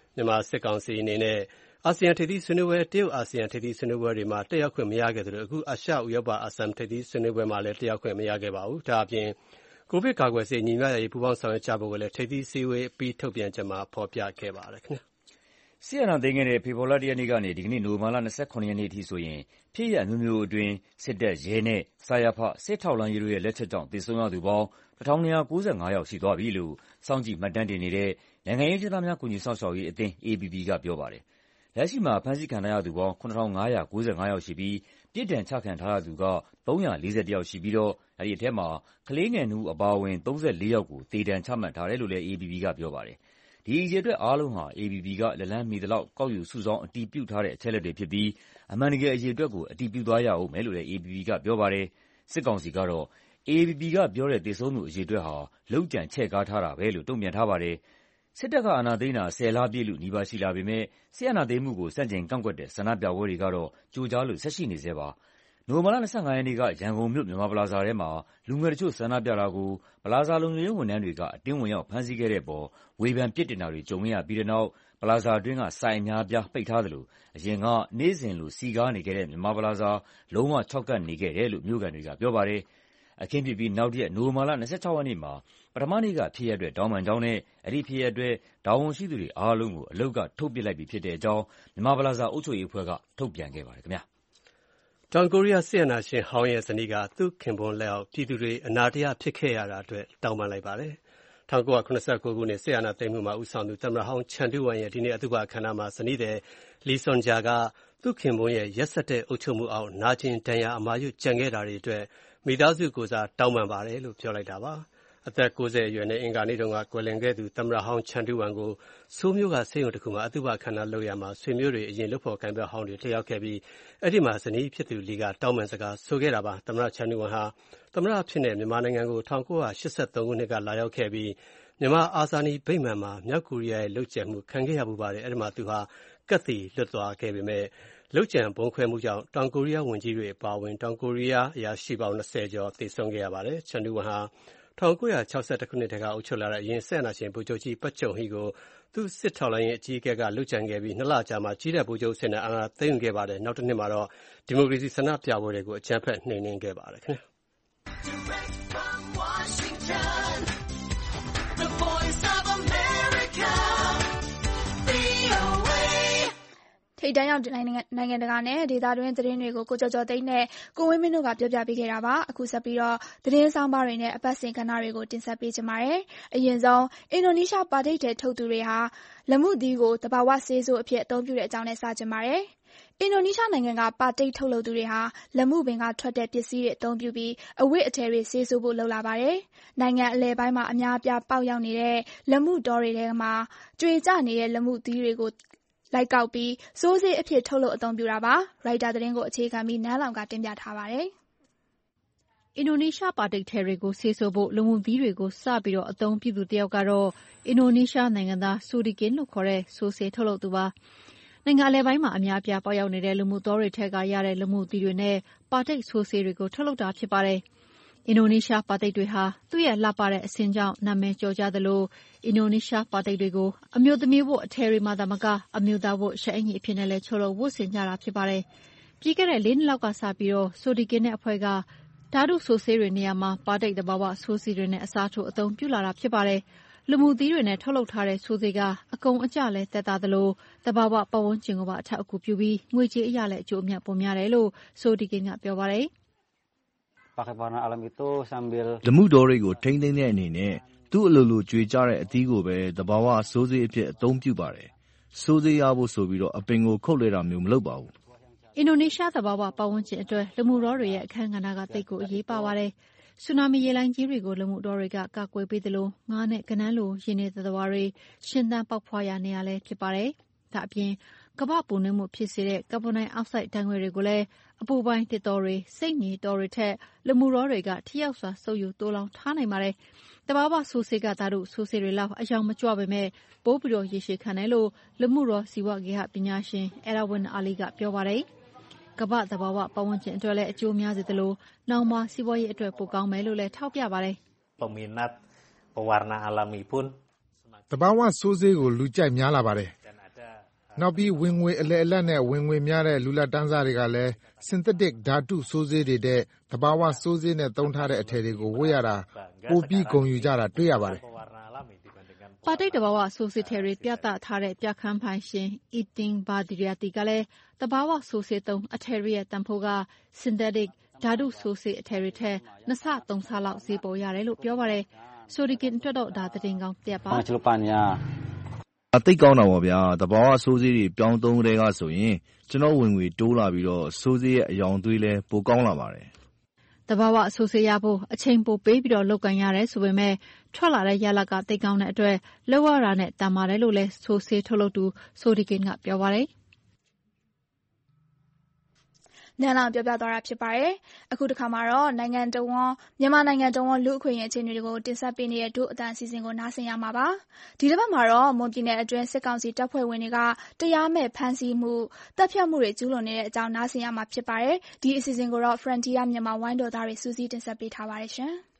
မြန်မာစစ်ကောင်စီအနေနဲ့အာဆီယံထိပ်သီးဆွေးနွေးပွဲတရုတ်အာဆီယံထိပ်သီးဆွေးနွေးပွဲတွေမှာတက်ရောက်ခွင့်မရခဲ့သလိုအခုအာရှဥရောပအာဆမ်ထိပ်သီးဆွေးနွေးပွဲမှာလည်းတက်ရောက်ခွင့်မရခဲ့ပါဘူး။ဒါအပြင်ကိုဗစ်ကာကွယ်ဆေးညီမျှရေးပူးပေါင်းဆောင်ရွက်ကြဖို့လည်းထိပ်သီးစည်းဝေးပြီးထုတ်ပြန်ချက်မှာဖော်ပြခဲ့ပါတယ်ခင်ဗျာ။စစ်အာဏာသိမ်းခဲ့တဲ့ဖေဖော်ဝါရီလ ၁ ရက်နေ့ကနေဒီကနေ့နိုဝင်ဘာလ ၂၇ ရက်နေ့အထိဆိုရင်ဖြစ်ရပ်အမျိုးမျိုးအတွင်းစစ်တပ်၊ရဲနဲ့စရဖစစ်ထောက်လှမ်းရေးတို့ရဲ့လက်ချက်ကြောင့်သေဆုံးရသူပေါင်း တစ်ထောင်နှစ်ရာ၉၅ ယောက်ရှိသွားပြီလို့စောင့်ကြည့်မှတ်တမ်းတင်နေတဲ့နိုင်ငံရေးအကျဉ်းသားများကူညီစောင့်ရှောက်ရေးအသင်း A B B ကပြောပါတယ်။လက်ရှိမှာဖမ်းဆီးခံထားရသူပေါင်း ခုနစ်ထောင်ငါးရာကိုးဆယ်ငါး ယောက်ရှိပြီးပြစ်ဒဏ်ချခံထားရသူကသုံးရာလေးဆယ်တစ် ယောက်ရှိပြီးတော့အဲဒီအထဲမှာကလေးငယ်နှစ်ဦးအပါအဝင်သုံးဆယ့်လေးယောက်ကိုသေဒဏ်ချမှတ်ထားတယ်လို့လည်း A B B ကပြောပါတယ်။ဒီအရေအတွက်အားလုံးဟာ A B B ကလက်လှမ်းမီသလောက်ကောက်ယူစုဆောင်းအတည်ပြုထားတဲ့အချက်အလက်တွေဖြစ်ပြီးအမှန်တကယ်အရေအတွက်ကိုအတည်ပြုသွားရဦးမယ်လို့လည်း A B B ကပြောပါတယ်။စစ်ကောင်စီကတော့ A B B ကပြောတဲ့သေဆုံးသူအရေအတွက်ဟာလုပ်ကြံချဲ့ကားထားတာပဲလို့တုံ့ပြန်ထားပါတယ်။စစ်တပ်ကအာဏာသိမ်းတာဆယ်လပြည့်လုနီးပါးရှိလာပေမယ့်စစ်အာဏာသိမ်းမှုကိုဆန့်ကျင်ကန့်ကွက်တဲ့ဆန္ဒပြပွဲတွေကတော့ကြိုကြားလို့ဆက်ရှိနေဆဲပါ။နိုဝင်ဘာလ ၂၅ ရက်နေ့ကရန်ကုန်မြို့မြန်မာပလာဇာထဲမှာလူငယ်တချို့ဆန္ဒပြတာကိုပလာဇာလုံခြုံရေးဝန်ထမ်းတွေကအတင်းဝင်ရောက်ဖမ်းဆီးခဲ့တဲ့အပေါ်ဝေဖန်ပြစ်တင်တာတွေကြုံခဲ့ရပြီးတဲ့နောက်ပလာဇာအတွင်းကဆိုင်အများအပြားပိတ်ထားသလိုအရင်ကနေ့စဉ်လိုစည်ကားနေခဲ့တဲ့မြန်မာပလာဇာလုံးဝခြောက်ကပ်နေခဲ့တယ်လို့မြို့ခံတွေကပြောပါတယ်။အခင်းဖြစ်ပြီးနောက်တရက်နိုဝင်ဘာလ ၂၆ ရက်နေ့မှာပထမနေ့ကဖြစ်ရပ်အတွက်တောင်းပန်ကြောင်းနဲ့အဲဒီဖြစ်ရပ်အတွက်တာဝန်ရှိသူတွေအားလုံးကိုအလုပ်ကထုတ်ပစ်လိုက်ပြီဖြစ်တဲ့အကြောင်းမြန်မာပလာဇာအုပ်ချုပ်ရေးအဖွဲ့ကထုတ်ပြန်ခဲ့ပါတယ်ခင်ဗျာ။တောင်ကိုရီးယားစစ်အာဏာရှင်ဟောင်းရဲ့ဇနီးကသူ့ခင်ပွန်းလက်အောက်ပြည်သူတွေအနာတရားဖြစ်ခဲ့ရတာအတွက်တောင်းပန်လိုက်ပါတယ်။၁၉၇၉ ခုနှစ်စစ်အာဏာသိမ်းမှုမှာဦးဆောင်သူသမ္မတဟောင်းချန်ဒူးဝမ်ရဲ့ဒီနေ့အသုဘအခမ်းအနားမှာဇနီးသည်လီဆွန်ဂျာကသူ့ခင်ပွန်းရဲ့ရက်စက်တဲ့အုပ်ချုပ်မှုအောက်နာကျင်ဒဏ်ရာအမာရွတ်ကျန်ခဲ့တာတွေအတွက်မိသားစုကိုယ်စားတောင်းပန်ပါတယ်လို့ပြောလိုက်တာပါ။အသက်ကိုးဆယ်အရွယ်နဲ့အင်္ဂါနေ့တုန်းကကွယ်လွန်ခဲ့သူသမ္မတဟောင်းချန်ဒူးဝမ်ကိုဆိုးမြို့ကဆေးရုံတစ်ခုမှာအသုဘအခမ်းအနားလုပ်ရမှာဆွေမျိုးတွေအရင်လုပ်ဖော်ကိုင်ဖက်ဟောင်းတွေတက်ရောက်ခဲ့ပြီးအဲ့ဒီမှာဇနီးဖြစ်သူလီကတောင်းပန်စကားဆိုခဲ့တာပါ။သမ္မတချန်ဒူးဝမ်ဟာသမ္မတဖြစ်တဲ့မြန်မာနိုင်ငံကို၁၉၈၃ ခုနှစ်ကလာရောက်ခဲ့ပြီးမြန်မာအာဇာနည်ဗိမာန်မှာမြောက်ကိုရီးယားရဲ့လုပ်ကြံမှုခံခဲ့ရပူပါတယ်။အဲ့ဒီမှာသူဟာကတ်သီလွတ်သွားခဲ့ပေမဲ့လုပ်ကြံဗုံးခွဲမှုကြောင့်တောင်ကိုရီးယားဝန်ကြီးတွေအပါအဝင်တောင်ကိုရီးယားအရာရှိပေါင်း၂၀ကျော်သေဆုံးခဲ့ရပါတယ်။ချန်ဒူးဝမ်ဟာ၁၉၆၁ ခုနှစ်တကအုပ်ချုပ်လာတဲ့အရင်စစ်အာဏာရှင်ဗိုလ်ချုပ်ကြီးပတ်ချုပ်ဟီကိုသူ့စစ်ထောက်လှမ်းရေးအကြီးအကဲကလုပ်ကြံခဲ့ပြီးနှစ်လကြာမှကြီးတဲ့ဗိုလ်ချုပ်အဆင့်နဲ့အာဏာသိမ်းယူခဲ့ပါတယ်။နောက်တစ်နှစ်မှာတော့ဒီမိုကရေစီဆန္ဒပြပွဲတွေကိုအကြမ်းဖက်နှိမ်နင်းခဲ့ပါတယ်ခင်ဗျာထိပ်တန်းရောက်နိုင်ငံတကာနဲ့ဒေသတွင်းသတင်းတွေကိုကိုကျော်ကျော်သိန်းနဲ့ကိုဝင်းမင်းတို့ကပြောပြပေးခဲ့တာပါ။အခုဆက်ပြီးတော့သတင်းဆောင်ပါတွေနဲ့အပတ်စဉ်ကဏ္ဍတွေကိုတင်ဆက်ပေးကြပါမယ်။အရင်ဆုံးအင်ဒိုနီးရှားပါတိတ်တဲ့ထုတ်သူတွေဟာလက်မှုသီးကိုတဘာဝဆေးဆိုးအဖြစ်အသုံးပြုတဲ့အကြောင်းနဲ့စကြပါတယ်။အင်ဒိုနီးရှားနိုင်ငံကပါတိတ်ထုတ်လုပ်သူတွေဟာလက်မှုပင်ကထွက်တဲ့ပစ္စည်းတွေအသုံးပြုပြီးအဝတ်အထည်တွေဆေးဆိုးဖို့လုပ်လာပါတယ်။နိုင်ငံအလယ်ပိုင်းမှာအများအပြားပေါက်ရောက်နေတဲ့လက်မှုတော်တွေထဲမှာကြွေကျနေတဲ့လက်မှုသီးတွေကိုလိုက်ကောက်ပြီးစိုးစေးအဖြစ်ထုတ်လုပ်အသုံးပြုတာပါ။ရိုက်တာသတင်းကိုအခြေခံပြီးနန်းလောင်ကတင်ပြထားပါတယ်။အင်ဒိုနီးရှားပါတိတ်ထည်တွေကိုဆေးဆိုးဖို့လူမှုသီးတွေကိုစပြီးတော့အသုံးပြုသူတယောက်ကတော့အင်ဒိုနီးရှားနိုင်ငံသားဆူဒီကင်လို့ခေါ်တဲ့ဆိုးဆေးထုတ်လုပ်သူပါ။နိုင်ငံအလယ်ပိုင်းမှာအများအပြားပေါက်ရောက်နေတဲ့လူမှုတော်တွေထက်ကရတဲ့လူမှုသီးတွေနဲ့ပါတိတ်ဆိုးဆေးတွေကိုထုတ်လုပ်တာဖြစ်ပါတယ်။အင်ဒိုနီးရှားပါတိတ်တွေဟာသူ့ရဲ့လှပတဲ့အဆင်းကြောင့်နာမည်ကျော်ကြသလိုအင်ဒိုနီးရှားပါတိတ်တွေကိုအမျိုးသမီးဝတ်အထည်တွေမှသာမကအမျိုးသားဝတ်ရှပ်အင်ကြီးအဖြစ်နဲ့လည်းချုပ်လို့ဝတ်ဆင်ကြတာဖြစ်ပါတယ်။ပြီးခဲ့တဲ့လေးနှစ်လောက်ကစပြီးတော့ဆိုဒီကင်နဲ့အဖွဲ့ကဓာတုဆိုးဆေးတွေနေရာမှာပါတိတ်တဘာဝဆိုးဆေးတွေနဲ့အစားထိုးအသုံးပြုလာတာဖြစ်ပါတယ်။လူမှုသီးတွေနဲ့ထုတ်လုပ်ထားတဲ့ဆိုးဆေးကအကုန်အကျလဲသက်သာသလိုတဘာဝပတ်ဝန်းကျင်ကိုပါအထောက်အကူပြုပြီးငွေကြေးအရလည်းအကျိုးအမြတ်ပိုများတယ်လို့ဆိုဒီကင်ကပြောပါတယ်။ဓမှုတော်တွေကိုထိန်းသိမ်းတဲ့အနေနဲ့သူ့အလိုလိုကြွေကြတဲ့အသီးကိုပဲတဘာဝဆိုးစေးအဖြစ်အသုံးပြုပါတယ်။ဆိုးစေးရဖို့ဆိုပြီးတော့အပင်ကိုခုတ်လဲတာမျိုးမလုပ်ပါဘူး။အင်ဒိုနီးရှားတဘာဝပတ်ဝန်းကျင်အတွက်လူမှုတော်တွေရဲ့အခန်းကဏ္ဍကသိပ်ကိုအရေးပါပါတယ်။ဆူနာမီရေလိုင်းကြီးတွေကိုလူမှုတော်တွေကကာကွယ်ပေးသလိုငါးနဲ့ကနန်းလိုရင်းနေသတ္တဝါတွေရှင်သန်ပေါက်ဖွားရနေရလဲဖြစ်ပါတယ်။ဒါအပြင်ကမ္ဘာပူနွေးမှုဖြစ်စေတဲ့ကာဗွန်ဒိုင်အောက်ဆိုက်ဓာတ်ငွေ့တွေကိုလည်းအပူပိုင်းတစ်တော်တွေစိတ်ညီတော်တွေထက်လူမှုတော်တွေကထိရောက်စွာစုပ်ယူတိုးလောင်ထားနိုင်ပါတယ်။တဘာဝဆိုးဆေးကဓာတုဆိုးဆေးတွေလောက်အယောင်မကျပေမဲ့ပိုးပြီးတော့ရေရှည်ခံတယ်လို့လူမှုတော်ဇီဝဂေဟပညာရှင်အဲရာဝန်အာလီကပြောပါတယ်။ကမ္ဘာတဘာဝပတ်ဝန်းကျင်အတွက်လည်းအကျိုးများစေသလိုနောင်မှာစီးပွားရေးအတွက်ပိုကောင်းမယ်လို့လည်းထောက်ပြပါတယ်။ Peminat pewarna alami pun တဘာဝဆိုးဆေးကိုလူကြိုက်များလာပါတယ်နောက်ပြီးဝင်ငွေအလယ်အလတ်နဲ့ဝင်ငွေများတဲ့လူလတ်တန်းစားတွေကလည်း synthetic ဓာတုဆိုးဆေးတွေထက်သဘာဝဆိုးဆေးနဲ့သုံးထားတဲ့အထည်တွေကိုဝတ်ရတာပိုပြီးဂုဏ်ယူကြတာတွေ့ရပါတယ်။ပါတိတ်သဘာဝဆိုးဆေးထည်တွေပြသထားတဲ့ပြခန်းပိုင်ရှင် Eating Bhadirati ကလည်းသဘာဝဆိုးဆေးသုံးအထည်တွေရဲ့တန်ဖိုးက synthetic ဓာတုဆိုးဆေးအထည်တွေထက်နှစ်ဆသုံးဆလောက်ဈေးပေါ်ရတယ်လို့ပြောပါတယ်။ဆိုဒီကင်အတွက်တော့ဒါသတင်းကောင်းတစ်ပါ။သိပ်ကောင်းတာပေါ့ဗျာ။သဘာဝဆိုးဆေးတွေပြောင်းသုံးကတည်းကဆိုရင်ကျွန်တော်ဝင်ငွေတိုးလာပြီးတော့ဆိုးဆေးရဲ့အယောင်သွေးလည်းပိုကောင်းလာပါတယ်။သဘာဝဆိုးဆေးရဖို့အချိန်ပိုပေးပြီးတော့လုပ်ကိုင်ရတယ်ဆိုပေမဲ့ထွက်လာတဲ့ရလဒ်ကသိပ်ကောင်းတဲ့အတွက်လုပ်ရတာနဲ့တန်ပါတယ်လို့လည်းဆိုးဆေးထုတ်လုပ်သူဆိုဒီကင်ကပြောပါတယ်။နန်းလောင်ပြောပြသွားတာဖြစ်ပါတယ်။အခုတစ်ခါမှာတော့နိုင်ငံတော်ဝန်မြန်မာနိုင်ငံတော်ဝန်လူအခွင့်အရေးအခြေအနေတွေကိုတင်ဆက်ပေးနေတဲ့ဒုအတန်းအစီအစဉ်ကိုနားဆင်ရမှာပါ။ဒီတစ်ပတ်မှာတော့မွန်ပြည်နယ်အတွင်းစစ်ကောင်စီတပ်ဖွဲ့ဝင်တွေကတရားမဲ့ဖမ်းဆီးမှုတပ်ဖြတ်မှုတွေကျူးလွန်နေတဲ့အကြောင်းနားဆင်ရမှာဖြစ်ပါတယ်။ဒီအစီအစဉ်ကိုတော့ Frontier မြန်မာဝိုင်းတော်သားတွေစူးစီးတင်ဆက်ပေးထားပါတယ်ရှင်။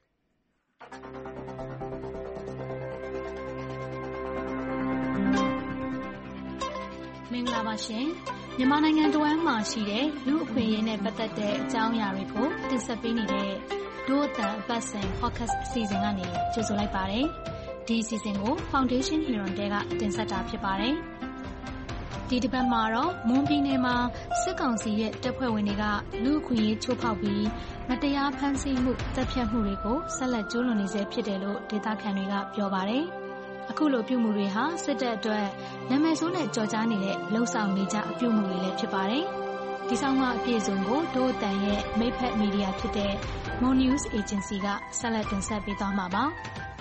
မင်္ဂလာပါရှင်မြန်မာနိုင်ငံတဝန်းမှာရှိတဲ့လူအခွင့်အရေးနဲ့ပတ်သက်တဲ့အကြောင်းအရာတွေကိုတင်ဆက်ပေးနေတဲ့ဒို့အတန်အပတ်စဉ် podcast အစီအစဉ်ကနေကြိုဆိုလိုက်ပါတယ်ဒီအစီအစဉ်ကို Foundation Hero တဲကတင်ဆက်တာဖြစ်ပါတယ်ဒီတစ်ပတ်မှာတော့မွန်ပြည်နယ်မှာစစ်ကောင်စီရဲ့တပ်ဖွဲ့ဝင်တွေကလူအခွင့်အရေးချိုးဖောက်ပြီးမတရားဖမ်းဆီးမှုတပ်ဖြတ်မှုတွေကိုဆက်လက်ကျူးလွန်နေဆဲဖြစ်တယ်လို့ဒေသခံတွေကပြောပါတယ်အခုလိုပြုမှုတွေဟာစစ်တပ်အတွက်နာမည်ဆိုးနဲ့ကြော်ကြားနေတဲ့လှုပ်ဆောင်နေကြအပြုမှုတွေလည်းဖြစ်ပါတယ်။ဒီဆောင်မအပြည့်စုံကိုဒို့အတန်ရဲ့မိတ်ဖက်မီဒီယာဖြစ်တဲ့ Mon News Agency ကဆက်လက်တင်ဆက်ပေးသွားမှာပါ။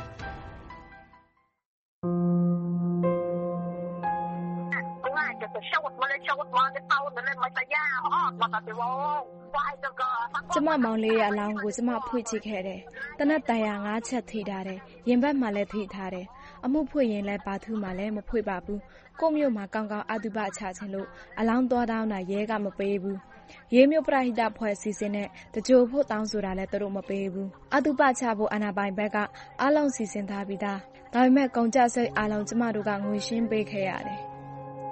ကျမမောင်လေးရဲ့အလောင်းကိုကျမဖွေ့ကြည့်ခဲ့တယ်။တနက်တန်ရာငါးချက်ထိထားတယ်။ရင်ဘတ်မှလည်းထိထားတယ်။အမှုဖွေ့ရင်လည်းဘာသူမှလည်းမဖွေ့ပါဘူး။ကိုမျိုးမှာကောင်းကောင်းအတုပချခြင်းလို့အလောင်းသွားတောင်းတာရဲကမပေးဘူး။ရေးမျိုးပရိဟိတဖွဲ့စီစဉ်နဲ့တကြိုဖို့တောင်းဆိုတာလည်းသူတို့မပေးဘူး။အတုပချဖို့အနာပိုင်ဘက်ကအလုံးစီစဉ်ထားပြီးသား။ဒါပေမဲ့ကုန်ကြစိတ်အလုံးကျမတို့ကငွေရှင်းပေးခဲ့ရတယ်။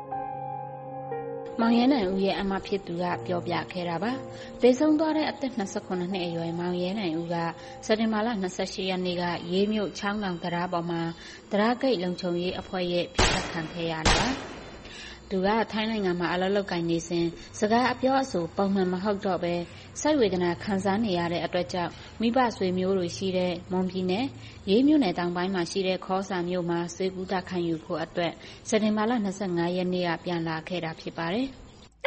မောင်ရဲနိုင်ဦးရဲ့အမဖြစ်သူကပြောပြခဲ့တာပါ။ဒေဆုံးသွားတဲ့အသက်နှစ်ခုနှစ်အရွယ်မောင်ရဲနိုင်ဦးကစက်တင်ဘာလ၂၈ရက်နေ့ကရေးမြို့ချောင်းတောင်တရားပေါ်မှာတရားဂိတ်လုံခြုံရေးအဖွဲ့ရဲ့ပြစ်ခတ်ခံခဲ့ရတာပါ။သူကထိုင်းနိုင်ငံမှာအလုပ်လုပ်ကိုင်နေစဉ်စကားအပြောအဆိုပုံမှန်မဟုတ်တော့ပဲစိတ်ဝေဒနာခံစားနေရတဲ့အတွက်ကြောင့်မိဘဆွေမျိုးတွေရှိတဲ့မွန်ပြည်နယ်ရေးမြို့နယ်တောင်ပိုင်းမှာရှိတဲ့ခေါစာမြို့မှာစေကူတာခံယူဖို့အတွက်စက်တင်ဘာလ၂၅ရက်နေ့ကပြန်လာခဲ့တာဖြစ်ပါတယ်။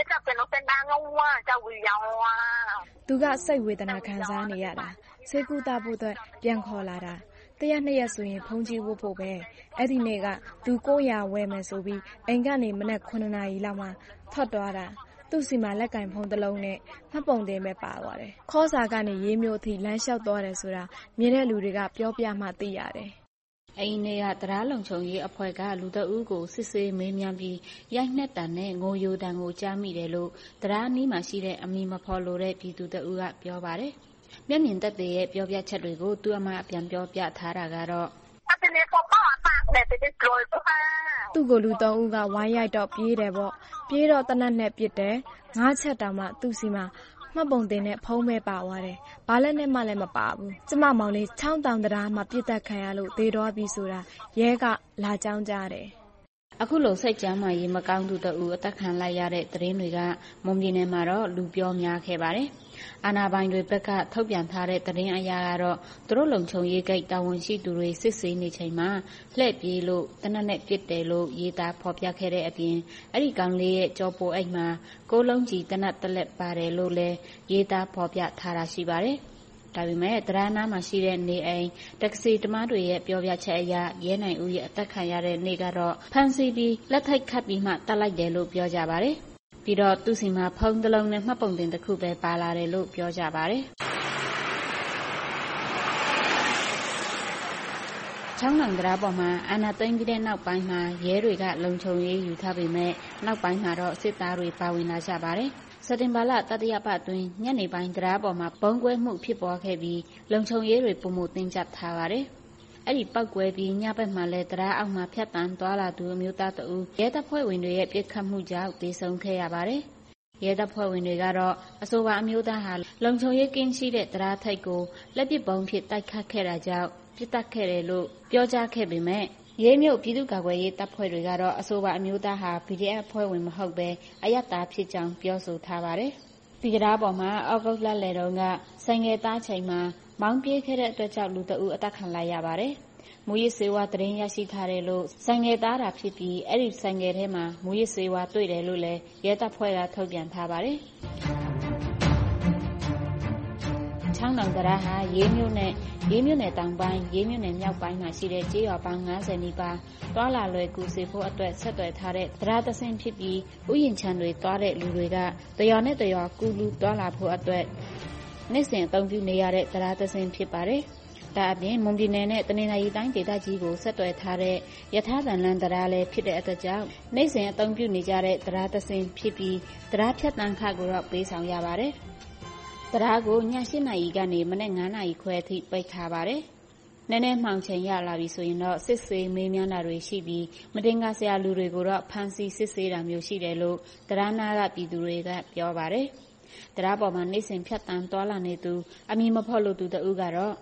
သူကစိတ်ဝေဒနာခံစားနေရတာစေကူတာဖို့အတွက်ပြန်ခေါ်လာတာတရက်နှစ်ရက်ဆိုရင်ဖုန်ကြီးဝတ်ဖို့ပဲအဲ့ဒီနေ့ကသူကိုရဝဲမယ်ဆိုပြီးအိမ်ကနေမနက်ခုနှစ်နာရီလောက်မှထွက်သွားတာသူ့စီမှာလက်ကင်ဖုံးတစ်လုံးနဲ့မှတ်ပုံတင်ပဲပါသွားတယ်ခေါ်စာကနေရေးမျိုးအထိလမ်းလျှောက်သွားတယ်ဆိုတာမြင်တဲ့လူတွေကပြောပြမှသိရတယ်အိမ်နေကတရားလုံခြုံရေးအဖွဲ့ကလူတအုပ်ကိုစစ်ဆေးမေးမြန်းပြီးရိုက်နှက်တံနဲ့ငိုယိုတံကိုကြားမိတယ်လို့တရားနီးမှာရှိတဲ့အမည်မဖော်လိုတဲ့ပြည်သူတအုပ်ကပြောပါတယ်။မျက်မြင်သက်သေရဲ့ပြောပြချက်တွေကိုသူ့အမအပြန်ပြောပြထားတာကတော့သူ့ကိုလူသုံးဦးကဝိုင်းရိုက်တော့ပြေးတယ်ပေါ့ပြေးတော့တနတ်နဲ့ပစ်တယ်ငါးချက်တောင်မှသူ့စီမှာမှတ်ပုံတင်နဲ့ဖုံးမဲပါသွားတယ်ဘာလက်နဲ့မှလည်းမပါဘူးကျမမောင်လေးချောင်းတောင်တရားမှာပြစ်တက်ခံရလို့သေတော့ပြီဆိုတာရဲကလာကြောင်းကြတယ်အခုလိုစိတ်ကြမ်းမှရေမကောင်းသူတအူအသက်ခံလိုက်ရတဲ့သတင်းတွေကမွန်ပြည်နယ်မှာတော့လူပြောများခဲ့ပါတယ်။အာဏာပိုင်တွေဘက်ကထုတ်ပြန်ထားတဲ့သတင်းအရကတော့သူတို့လုံခြုံရေးဂိတ်တာဝန်ရှိသူတွေစစ်ဆေးနေချိန်မှာလှည့်ပြေးလို့တနက်နဲ့ပြစ်တယ်လို့ရေးသားဖော်ပြခဲ့တဲ့အပြင်အဲ့ဒီကောင်လေးရဲ့ကြောပိုအိတ်မှာကိုလုံးကြီးတနက်တလက်ပါတယ်လို့လည်းရေးသားဖော်ပြထားတာရှိပါတယ်။ဒါပေမဲ့တရားနာမှာရှိတဲ့နေအိမ်တက္ကစီတမတွေရဲ့ပြောပြချက်အရရဲနိုင်ဦးရဲ့အသက်ခံရတဲ့နေ့ကတော့ဖမ်းဆီးပြီးလက်ထိတ်ခတ်ပြီးမှတတ်လိုက်တယ်လို့ပြောကြပါတယ်။ပြီးတော့သူ့စီမှာဖုံးတစ်လုံးနဲ့မှတ်ပုံတင်တစ်ခုပဲပါလာတယ်လို့ပြောကြပါတယ်။ချောင်းနောင်တရားပေါ်မှာအာဏာသိမ်းပြီးတဲ့နောက်ပိုင်းမှာရဲတွေကလုံခြုံရေးယူထားပေမဲ့နောက်ပိုင်းမှာတော့စစ်သားတွေပါဝင်လာကြပါတယ်။စက်တင်ဘာလတတိယပတ်အတွင်းညနေပိုင်းတရားပေါ်မှာဘုံကွဲမှုဖြစ်ပွားခဲ့ပြီးလုံခြုံရေးတွေပုံမှုတင်းကျပ်ထားပါတယ်။အဲ့ဒီပောက်ကွဲပြီးညဘက်မှာလည်းတရားအောက်မှာဖြတ်တန်းသွားလာသူအမျိုးသားတဦးရဲတပ်ဖွဲ့ဝင်တွေရဲ့ပြစ်ခတ်မှုကြောင့်သေဆုံးခဲ့ရပါတယ်။ရဲတပ်ဖွဲ့ဝင်တွေကတော့အဆိုပါအမျိုးသားဟာလုံခြုံရေးကင်းရှိတဲ့တရားထိပ်ကိုလက်ပစ်ပုံဖြင့်တိုက်ခတ်ခဲ့တာကြောင့်ပြစ်တက်ခဲ့တယ်လို့ပြောကြားခဲ့ပေမဲ့ရေးမြို့ပြည်သူ့ကာကွယ်ရေးတပ်ဖွဲ့တွေကတော့အဆိုပါအမျိုးသားဟာ B D F ဖွဲ့ဝင်မဟုတ်ဘဲအယက်သားဖြစ်ကြောင်းပြောဆိုထားပါတယ်။ဒီကရာပေါ်မှာအောက်ဂုတ်လလယ်တုန်းကဆိုင်ငယ်သားချိန်မှာမောင်းပြေးခဲ့တဲ့အတွက်ကြောင့်လူတအုပ်အသက်ခံလိုက်ရပါတယ်။မူရစ်စေဝါသတင်းရရှိထားတယ်လို့ဆိုင်ငယ်သားတာဖြစ်ပြီးအဲ့ဒီဆိုင်ငယ်ထဲမှာမူရစ်စေဝါတွေ့တယ်လို့လည်းရဲတပ်ဖွဲ့ကထုတ်ပြန်ထားပါတယ်။ချောင်းတောင်တရားဟာရေးမြို့နဲ့ရေးမြို့နယ်တောင်ပိုင်းရေးမြို့နယ်မြောက်ပိုင်းမှာရှိတဲ့ကျေးရွာပေါင်း၅၀နီးပါးတွာလာလွယ်ကူစေဖို့အတွက်ဆက်သွယ်ထားတဲ့တရားသစင်ဖြစ်ပြီးဥယျာဉ်ခြံတွေတွားတဲ့လူတွေကတရွာနဲ့တရွာကူးလူတွာလာဖို့အတွက်နေ့စဉ်အသုံးပြုနေရတဲ့တရားသစင်ဖြစ်ပါတယ်။ဒါအပြင်မွန်ပြည်နယ်နဲ့တနင်္သာရီတိုင်းဒေသကြီးကိုဆက်သွယ်ထားတဲ့ယထာသံလန်တရားလည်းဖြစ်တဲ့အတွက်ကြောင့်နေ့စဉ်အသုံးပြုနေကြတဲ့တရားသစင်ဖြစ်ပြီးတရားဖြတ်တန်းခကိုတော့ပေးဆောင်ရပါတယ်။တရားကိုည၈နာရီကနေမနေ့၅နာရီခွဲအထိပိတ်ထားပါတယ်။နည်းနည်းမှောင်ချိန်ရလာပြီဆိုရင်တော့စစ်ဆေးမေးမြန်းတာတွေရှိပြီးမတင်ကားဆရာလူတွေကိုတော့ဖမ်းဆီးစစ်ဆေးတာမျိုးရှိတယ်လို့တရားနာကပြည်သူတွေကပြောပါတယ်။တရားပေါ်မှာနေ့စဉ်ဖြတ်တန်းသွားလာနေသူအမည်မဖော်လို့သူတဦးကတော့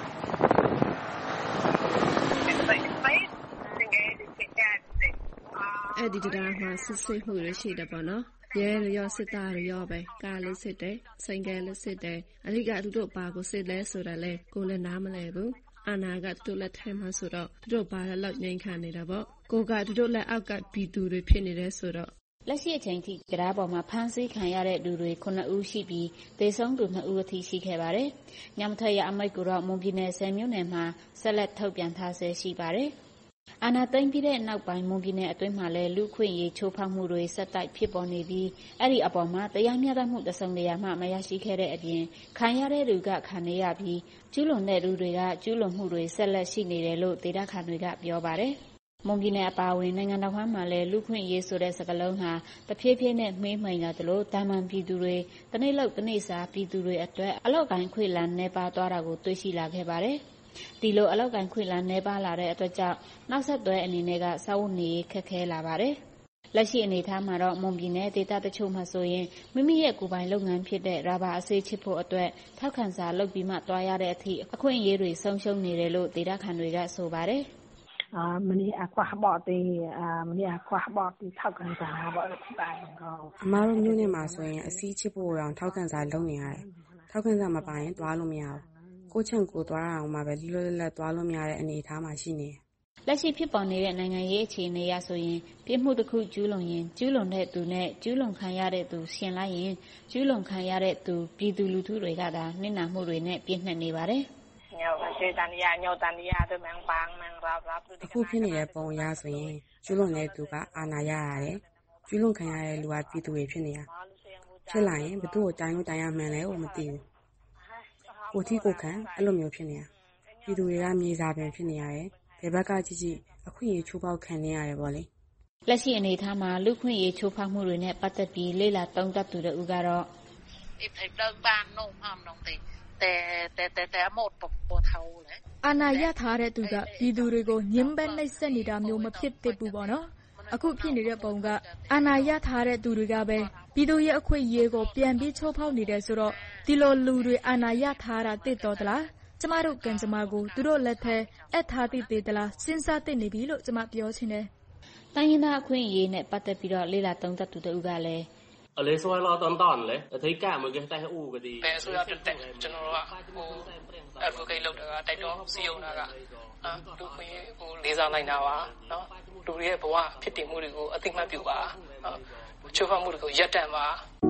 အဲ့ဒီတရားမှာစစ်ဆေးမှုရရှိတယ်ပေါ့နော်။ရဲရောစစ်သားရောပဲကားလေးစစ်တယ်ဆိုင်ကယ်လေးစစ်တယ်အဓိကသူတို့ဘာကိုစစ်လဲဆိုတာလဲကိုလည်းနားမလဲဘူးအာနာကသူတို့လက်ထဲမှာဆိုတော့သူတို့ဘာလဲလောက်ငိမ့်ခံနေတာပေါ့ကိုကသူတို့လက်အောက်ကဘီသူတွေဖြစ်နေတယ်ဆိုတော့လက်ရှိအချိန်ထိတရားပေါ်မှာဖမ်းဆီးခံရတဲ့လူတွေခုနှစ်ဦးရှိပြီးသေဆုံးသူနှစ်ဦးအထိရှိခဲ့ပါတယ်။ညမထွက်ရအမိန့်ကိုတော့မွန်ပြည်နယ်ဆယ်မြို့နယ်မှာဆက်လက်ထုတ်ပြန်ထားဆဲရှိပါတယ်။အာဏာသိမ်းပြီးတဲ့နောက်ပိုင်းမွန်ပြည်နယ်အတွင်းမှာလည်းလူခွင့်ရေးချိုးဖောက်မှုတွေဆက်တိုက်ဖြစ်ပေါ်နေပြီးအဲ့ဒီအပေါ်မှာတရားမျှတမှုတစုံတရာမှမရရှိခဲ့တဲ့အပြင်ခံရတဲ့လူကခံနေရပြီးကျူးလွန်တဲ့လူတွေကကျူးလွန်မှုတွေဆက်လက်ရှိနေတယ်လို့ဒေသခံတွေကပြောပါတယ်။မွန်ပြည်နယ်အပါအဝင်နိုင်ငံတော်မှာလည်းလူခွင့်ရေးဆိုတဲ့စကားလုံးဟာတဖြည်းဖြည်းနဲ့မှေးမှိန်လာသလိုတာမန်ပြည်သူတွေတနေ့လောက်တနေ့စားပြည်သူတွေအတွက်အလောက်ကိုင်းခွေလန်းနေပါသွားတာကိုတွေ့ရှိလာခဲ့ပါတယ်။ဒီလိုအလောက်ကိုင်းခွေလန်းနေပါလာတဲ့အတွက်ကြောင့်နောက်ဆက်တွဲအနေနဲ့ကစာဝတ်နေခက်ခဲလာပါတယ်။လက်ရှိအနေအထားမှာတော့မွန်ပြည်နယ်ဒေသတချို့မှာဆိုရင်မိမိရဲ့ကိုယ်ပိုင်လုပ်ငန်းဖြစ်တဲ့ရာဘာအစေးချစ်ဖို့အတွက်ထောက်ခံစာလုပ်ပြီးမှတွားရတဲ့အထိအခွင့်အရေးတွေဆုံးရှုံးနေတယ်လို့ဒေသခံတွေကဆိုပါတယ်။အာမနီအကွာဘော့တေးအာမနီအကွာဘော့တီထောက်ခံစာဘော့တိုင်းကောအမားတို့မြို့နယ်မှာဆိုရင်အစည်းချစ်ဖို့အောင်ထောက်ခံစာလုပ်နေရတယ်။ထောက်ခံစာမပါရင်တွားလို့မရဘူး။ကိုချန်ကိုတွားရအောင်မှာပဲလွတ်လွတ်လပ်တွားလို့မရတဲ့အနေအထားမှာရှိနေတယ်။လက်ရှိဖြစ်ပေါ်နေတဲ့နိုင်ငံရေးအခြေအနေအရဆိုရင်ပြစ်မှုတစ်ခုကျူးလွန်ရင်ကျူးလွန်တဲ့သူနဲ့ကျူးလွန်ခံရတဲ့သူရှင်လိုက်ရင်ကျူးလွန်ခံရတဲ့သူပြည်သူလူထုတွေကသာနှိမ့်နာမှုတွေနဲ့ပြည့်နှက်နေပါတယ်။ညောစေတန်ရညောတန်ရတို့မန်ပန်းမန်ရာရာအခုဖြစ်နေတဲ့ပုံအရဆိုရင်ကျူးလွန်တဲ့သူကအာဏာရရတယ်။ကျူးလွန်ခံရတဲ့လူကပြည်သူတွေဖြစ်နေတာ။ဖြစ်လာရင်ဘသူ့ကိုတိုင်းလို့တိုင်းရမှန်းလဲကိုမသိဘူး။ကိုတိကိုခံအဲ့လိုမျိုးဖြစ်နေတာ။ပြည်သူတွေကမြေစာပင်ဖြစ်နေရတယ်။ဘယ်ဘက်ကကြည့်ကြည့်အခွင့်အရေးချိုးဖောက်ခံနေရတယ်ပေါ့လေ။လက်ရှိအနေအထားမှာလူခွင့်ရေးချိုးဖောက်မှုတွေနဲ့ပတ်သက်ပြီးလေ့လာသုံးသပ်သူတို့ကတော့ဒီဖိတ်တော့ဘာနုံအမ်နုံတေแต่แต่แต่แต่အမော့ပေါ်ထားဦးလေအာဏာရထားတဲ့သူကပြည်သူတွေကိုညှဉ်းပန်းနှိပ်စက်နေတာမျိုးမဖြစ်သင့်ဘူးပေါ့နော်အခုဖြစ်နေတဲ့ပုံကအာဏာရထားတဲ့သူတွေကပဲပြည်သူရဲ့အခွင့်အရေးကိုပြန်ပြီးချိုးဖောက်နေတယ်ဆိုတော့ဒီလိုလူတွေအာဏာရထားတာသိတော့သလားကျမတို့ကံကြမ္မာကိုသူတို့လက်ထဲအပ်ထားသိသေးသလားစဉ်းစားသိနေပြီလို့ကျမပြောချင်တယ်တိုင်းရင်းသားအခွင့်အရေးနဲ့ပတ်သက်ပြီးတော့လေ့လာသုံးသပ်သူတို့ကလည်းအလေးဆွဲလာတန်တန်လေအထိတ်ကမကတဲ့ဦးကဒီဘယ်ဆိုရတဲ့ကျွန်တော်တို့ကဟို advocate လုပ်တာကတိုက်တော့စီယုံတာကလူခွင့်ဟိုလေးစားနိုင်တာပါเนาะလူတွေရဲ့ဘဝဖြစ်တည်မှုတွေကိုအသိမှတ်ပြုပါချိုးဖောက်မှုတွေကိုရပ်တန့်ပါ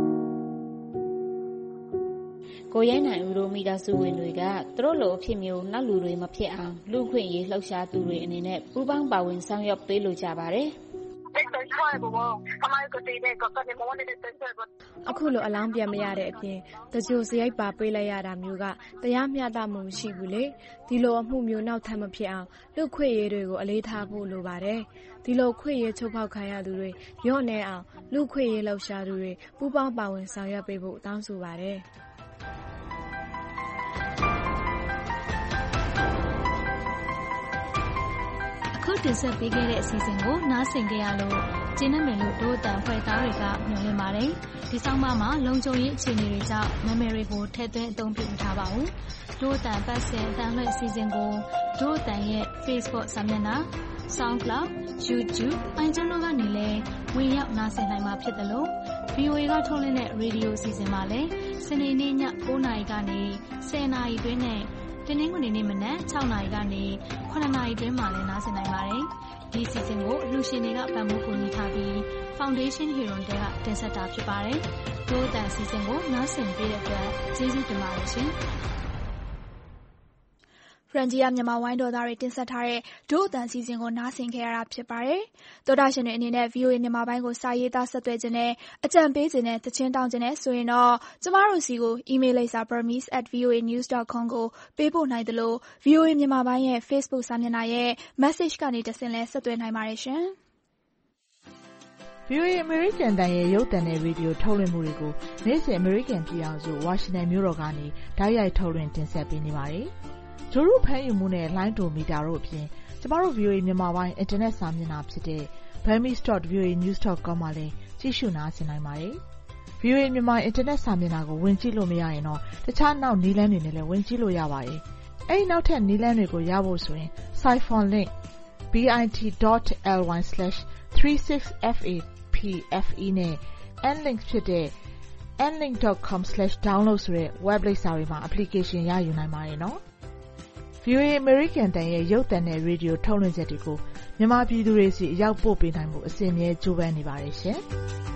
ကိုရိုင်းနိုင်ဦးတို့မိသားစုဝင်တွေကသူတို့လိုအဖြစ်မျိုးနောက်လူတွေမဖြစ်အောင်လူခွင့်ရေးလှုပ်ရှားသူတွေအနေနဲ့ပူးပေါင်းပါဝင်ဆောင်ရွက်ပေးလိုကြပါတယ်အခုလိုအလောင်းပြန်မရတဲ့အပြင်တကြိုစရိုက်ပါပေးလိုက်ရတာမျိုးကတရားမျှတမှုမရှိဘူးလေဒီလိုအမှုမျိုးနောက်ထပ်မဖြစ်အောင်လူခွင့်ရေးတွေကိုအလေးထားဖို့လိုပါတယ်ဒီလိုခွင့်ရေးချုပ်ဖောက်ခံရသူတွေရော့နေအောင်လူခွင့်ရေးလှုပ်ရှားသူတွေပူးပေါင်းပါဝင်ဆောင်ရွက်ပေးဖို့တောင်းဆိုပါတယ်တင်ဆက်ပေးခဲ့တဲ့အစီအစဉ်ကိုနားဆင်ကြရလို့ကျေနပ်မယ်လို့ဒို့အတန်ဖွဲ့သားတွေကမျှော်လင့်ပါတယ်။ဒီဆောင်းပါးမှာလုံခြုံရေးအခြေအနေတွေကြောင့်နာမည်တွေကိုထည့်သွင်းအသုံးပြုထားပါဘူး။ဒို့အတန်ပတ်စဉ်အတန်လွှင့်အစီအစဉ်ကိုဒို့အတန်ရဲ့ Facebook စာမျက်နှာ SoundCloud, YouTube, iTunes တို့ကနေလည်းဝင်ရောက်နားဆင်နိုင်မှာဖြစ်တယ်လို့ ဗွီအိုအေ ကထုတ်လွှင့်တဲ့ရေဒီယိုအစီအစဉ်မှာလည်းစနေနေ့ည၉နာရီကနေ၁၀နာရီတွင်းနဲ့တနင်္ဂနွေနေ့မနက်၆နာရီကနေ၇နာရီတွင်းမှာလည်းနားဆင်နိုင်ပါတယ်။ဒီအစီအစဉ်ကိုအလှူရှင်တွေကပံ့ပိုးကူညီထားပြီး Foundation Hero တွေကတင်ဆက်တာဖြစ်ပါတယ်။ဒို့အတန်အစီအစဉ်ကိုနားဆင်ပေးတဲ့အတွက်ကျေးဇူးတင်ပါတယ်ရှင်။ Frontier မြန်မာဝိုင်းတော်သားတွေတင်ဆက်ထားတဲ့ဒို့အတန်စီစဉ်ကိုနားဆင်ခဲ့ရတာဖြစ်ပါတယ်။သောတာရှင်တွေအနေနဲ့ ဗွီအိုအေ မြန်မာပိုင်းကိုစာရေးသားဆက်သွယ်ခြင်းနဲ့အကြံပေးခြင်းနဲ့သချင်းတောင်းခြင်းနဲ့ဆိုရင်တော့ကျမတို့စီကိုအီးမေးလ်လိပ်စာ burmese at v o a news dot com ကိုပေးပို့နိုင်တယ်လို့ ဗွီအိုအေ မြန်မာပိုင်းရဲ့ Facebook စာမျက်နှာရဲ့ message ကနေတဆင့်လဲဆက်သွယ်နိုင်ပါတယ်ရှင်။ ဗွီအိုအေ အမေရိကန်တန်ရဲ့ရုပ်သံနဲ့ရေဒီယိုထုတ်လွှင့်မှုတွေကိုနေ့စဉ်အမေရိကန်ပြည်ထောင်စုဝါရှင်တန်မြို့တော်ကနေတိုက်ရိုက်ထုတ်လွှင့်တင်ဆက်ပေးနေပါတယ်။ဂျိုရုဖမ်းယူမှုနဲ့လိုင်းတိုမီတာတို့အပြင်ကျမတို့ ဗွီအိုအေ မြန်မာပိုင်းအင်တာနက်စာမျက်နှာဖြစ်တဲ့ burmese dot v o a news dot com မှာလည်းကြည့်ရှုနားဆင်နိုင်ပါတယ်။ ဗွီအိုအေ မြန်မာအင်တာနက်စာမျက်နှာကိုဝင်ကြည့်လို့မရရင်တော့တခြားနောက်နည်းလမ်းတွေနဲ့လည်းဝင်ကြည့်လို့ရပါတယ်။အဲဒီနောက်ထပ်နည်းလမ်းတွေကိုရဖို့ဆိုရင် Siphon link bit.ly slash three six f a p f e နဲ့ nlink ဖြစ်တဲ့ n link dot com slash download ဆိုတဲ့ web လိပ်စာတွေမှာ application ရယူနိုင်ပါတယ်နော်။ ဗွီအိုအေ အမေရိကန်တန်ရဲ့ရုပ်သံနဲ့ရေဒီယိုထုတ်လွှင့်ချက်တွေကိုမြန်မာပြည်သူတွေစီအရောက်ပို့ပေးနိုင်မှုအစဉ်အမြဲကြိုးပမ်းနေပါတယ်ရှင်။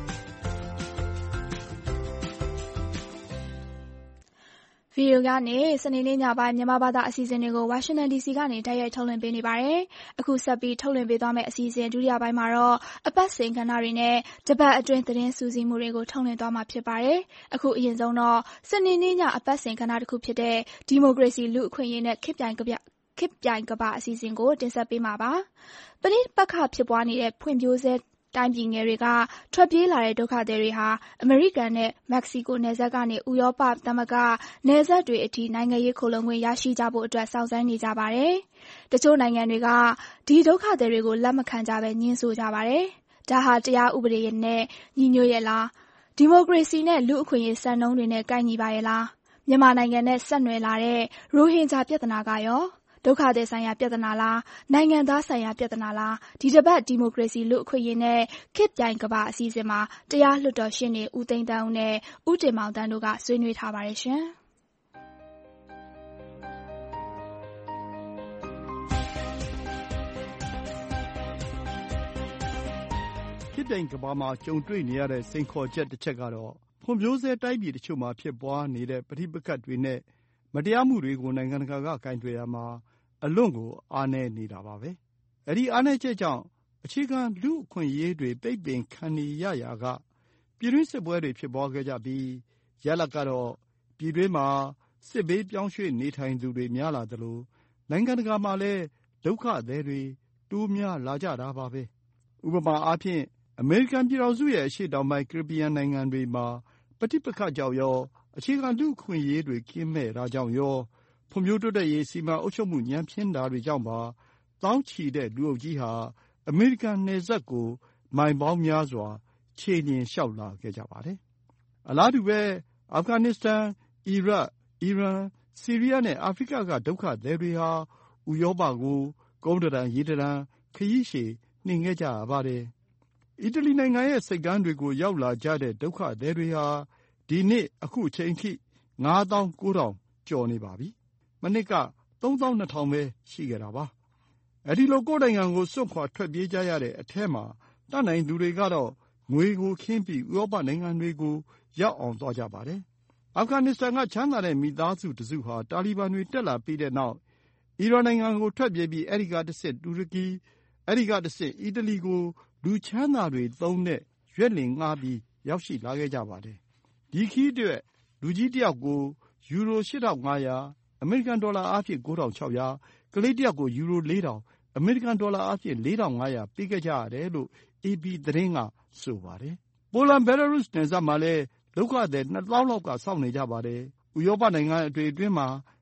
ဗွီအိုအေကနေစနေနေ့ညပိုင်းမြန်မာဘာသာအစီအစဉ်တွေကိုဝါရှင်တန်ဒီစီကနေတိုက်ရိုက်ထုတ်လွှင့်ပေးနေပါတယ်။အခုဆက်ပြီးထုတ်လွှင့်ပေးသွားမယ့်အစီအစဉ်ဒုတိယပိုင်းမှာတော့အပတ်စဉ်ကဏ္ဍတွေနဲ့တပတ်အတွင်းသတင်းစူးစီးမှုတွေကိုထုတ်လွှင့်သွားမှာဖြစ်ပါတယ်။အခုအရင်ဆုံးတော့စနေနေ့ညအပတ်စဉ်ကဏ္ဍတစ်ခုဖြစ်တဲ့ဒီမိုကရေစီလူ့အခွင့်အရေးနဲ့ခေတ်ပြိုင်ကဗျခေတ်ပြိုင်ကဘာအစီအစဉ်ကိုတင်ဆက်ပေးမှာပါ။ပဋိပက္ခဖြစ်ပွားနေတဲ့ဖွံ့ဖြိုးဆဲတိုင်းပြည်ငယ်တွေကထွက်ပြေးလာတဲ့ဒုက္ခသည်တွေဟာအမေရိကန်နဲ့မက္ကဆီကိုနယ်စပ်ကနေဥရောပသမဂ္ဂနယ်စပ်တွေအထိနိုင်ငံရေးခိုလှုံခွင့်ရရှိကြဖို့အတွက်စောင့်ဆိုင်းနေကြပါတယ်။တချို့နိုင်ငံတွေကဒီဒုက္ခသည်တွေကိုလက်မခံကြဘဲညှင်းဆိုကြပါတယ်။ဒါဟာတရားဥပဒေနဲ့ညီညွတ်ရဲ့လား။ဒီမိုကရေစီနဲ့လူ့အခွင့်အရေးစံနှုန်းတွေနဲ့ကိုက်ညီပါရဲ့လား။မြန်မာနိုင်ငံနဲ့ဆက်နွယ်လာတဲ့ရိုဟင်ဂျာပြဿနာကရောဒုက္ခသည်ဆိုင်ရာပြဿနာလားနိုင်ငံသားဆိုင်ရာပြဿနာလားဒီတစ်ပတ်ဒီမိုကရေစီလူ့အခွင့်အရေးနဲ့ခေတ်ပြိုင်ကဘာအစီအစဉ်မှာတရားလွှတ်တော်ရှင်းနေဦးသိန်းတန်းဦးနဲ့ဦးတင်မောင်တန်းတို့ကဆွေးနွေးထားပါတယ်ရှင်။ခေတ်ပြိုင်ကဘာမှာကြုံတွေ့နေရတဲ့စိန်ခေါ်ချက်တစ်ချက်ကတော့ဖွံ့ဖြိုးဆဲတိုင်းပြည်တချို့မှာဖြစ်ပွားနေတဲ့ပဋိပက္ခတွေနဲ့မတရားမှုတွေကိုနိုင်ငံတကာကကိုင်တွယ်ရမှာအလွန်ကိုအားနည်းနေတာပါပဲ။အဲဒီအားနည်းချက်ကြောင့်အခြေခံလူ့အခွင့်အရေးတွေပိတ်ပင်ခံနေရရာကပြည်တွင်းစစ်ပွဲတွေဖြစ်ပွားခဲ့ကြပြီးရလဒ်ကတော့ပြည်တွင်းမှာစစ်ဘေးပြောင်းရွှေ့နေထိုင်သူတွေများလာသလိုနိုင်ငံတကာမှာလည်းဒုက္ခသည်တွေတိုးများလာကြတာပါပဲ။ဥပမာအားဖြင့်အမေရိကန်ပြည်ထောင်စုရဲ့အရှေ့တောင်ပိုင်းကရစ်ဘီယန်နိုင်ငံတွေမှာပဋိပက္ခကြောင့်ရောအခြေခံလူ့အခွင့်အရေးတွေကင်းမဲ့တာကြောင့်ရောဖွံ့ဖြိုးတိုးတက်ရေးစီမံအုပ်ချုပ်မှုညံ့ဖျင်းတာတွေကြောင့်ပါသောင်းချီတဲ့လူအုပ်ကြီးဟာအမေရိကန်နယ်စပ်ကိုမိုင်ပေါင်းများစွာခြေလျင်လျှောက်လာခဲ့ကြပါတယ်။အလားတူပဲအာဖဂန်နစ္စတန်၊အီရတ်၊အီရန်၊ဆီးရီးယားနဲ့အာဖရိကကဒုက္ခသည်တွေဟာဥရောပကိုကုန်းတရံရေတရံခရီးရှည်နှင်ခဲ့ကြရပါတယ်။အီတလီနိုင်ငံရဲ့ဆိပ်ကမ်းတွေကိုရောက်လာကြတဲ့ဒုက္ခသည်တွေဟာဒီနေ့အခုအချိန်ထိငါးသောင်းကိုးထောင်ကျော်နေပါပြီ။မနှစ်ကသုံးသောင်းနှစ်ထောင်ပဲရှိခဲ့တာပါ။အဲဒီလိုကိုယ့်နိုင်ငံကိုစွန့်ခွာထွက်ပြေးကြရတဲ့အထဲမှာတတ်နိုင်သူတွေကတော့ငွေကိုခင်းပြီးဥရောပနိုင်ငံတွေကိုရောက်အောင်သွားကြပါတယ်။အာဖဂန်နစ္စတန်ကချမ်းသာတဲ့မိသားစုတစုဟာတာလီဘန်တွေတက်လာပြီးတဲ့နောက်အီရန်နိုင်ငံကိုထွက်ပြေးပြီးအဲဒီကတဆင့်တူရကီအဲဒီကတဆင့်အီတလီကိုလူချမ်းသာတွေသုံးတဲ့ရွက်လင်ငှားပြီးရောက်ရှိလာခဲ့ကြပါတယ်။ဒီခရီးအတွက်လူကြီးတစ်ယောက်ကိုယူရိုရှစ်ထောင်ငါးရာအမေရိကန်ဒေါ်လာအားဖြင့်ကိုးထောင်ခြောက်ရာကလေးတစ်ယောက်ကိုယူရိုလေးထောင်အမေရိကန်ဒေါ်လာအားဖြင့်လေးထောင်ငါးရာပေးခဲ့ကြရတယ်လို့အေပီသတင်းကဆိုပါတယ်။ပိုလန်ဘဲလာရုစ်နယ်စပ်မှာလည်းဒုက္ခသည်နှစ်သောင်းလောက်ကစောင့်နေကြပါတယ်။ဥရောပနိုင်ငံအတွေ့အတွင်းမှာ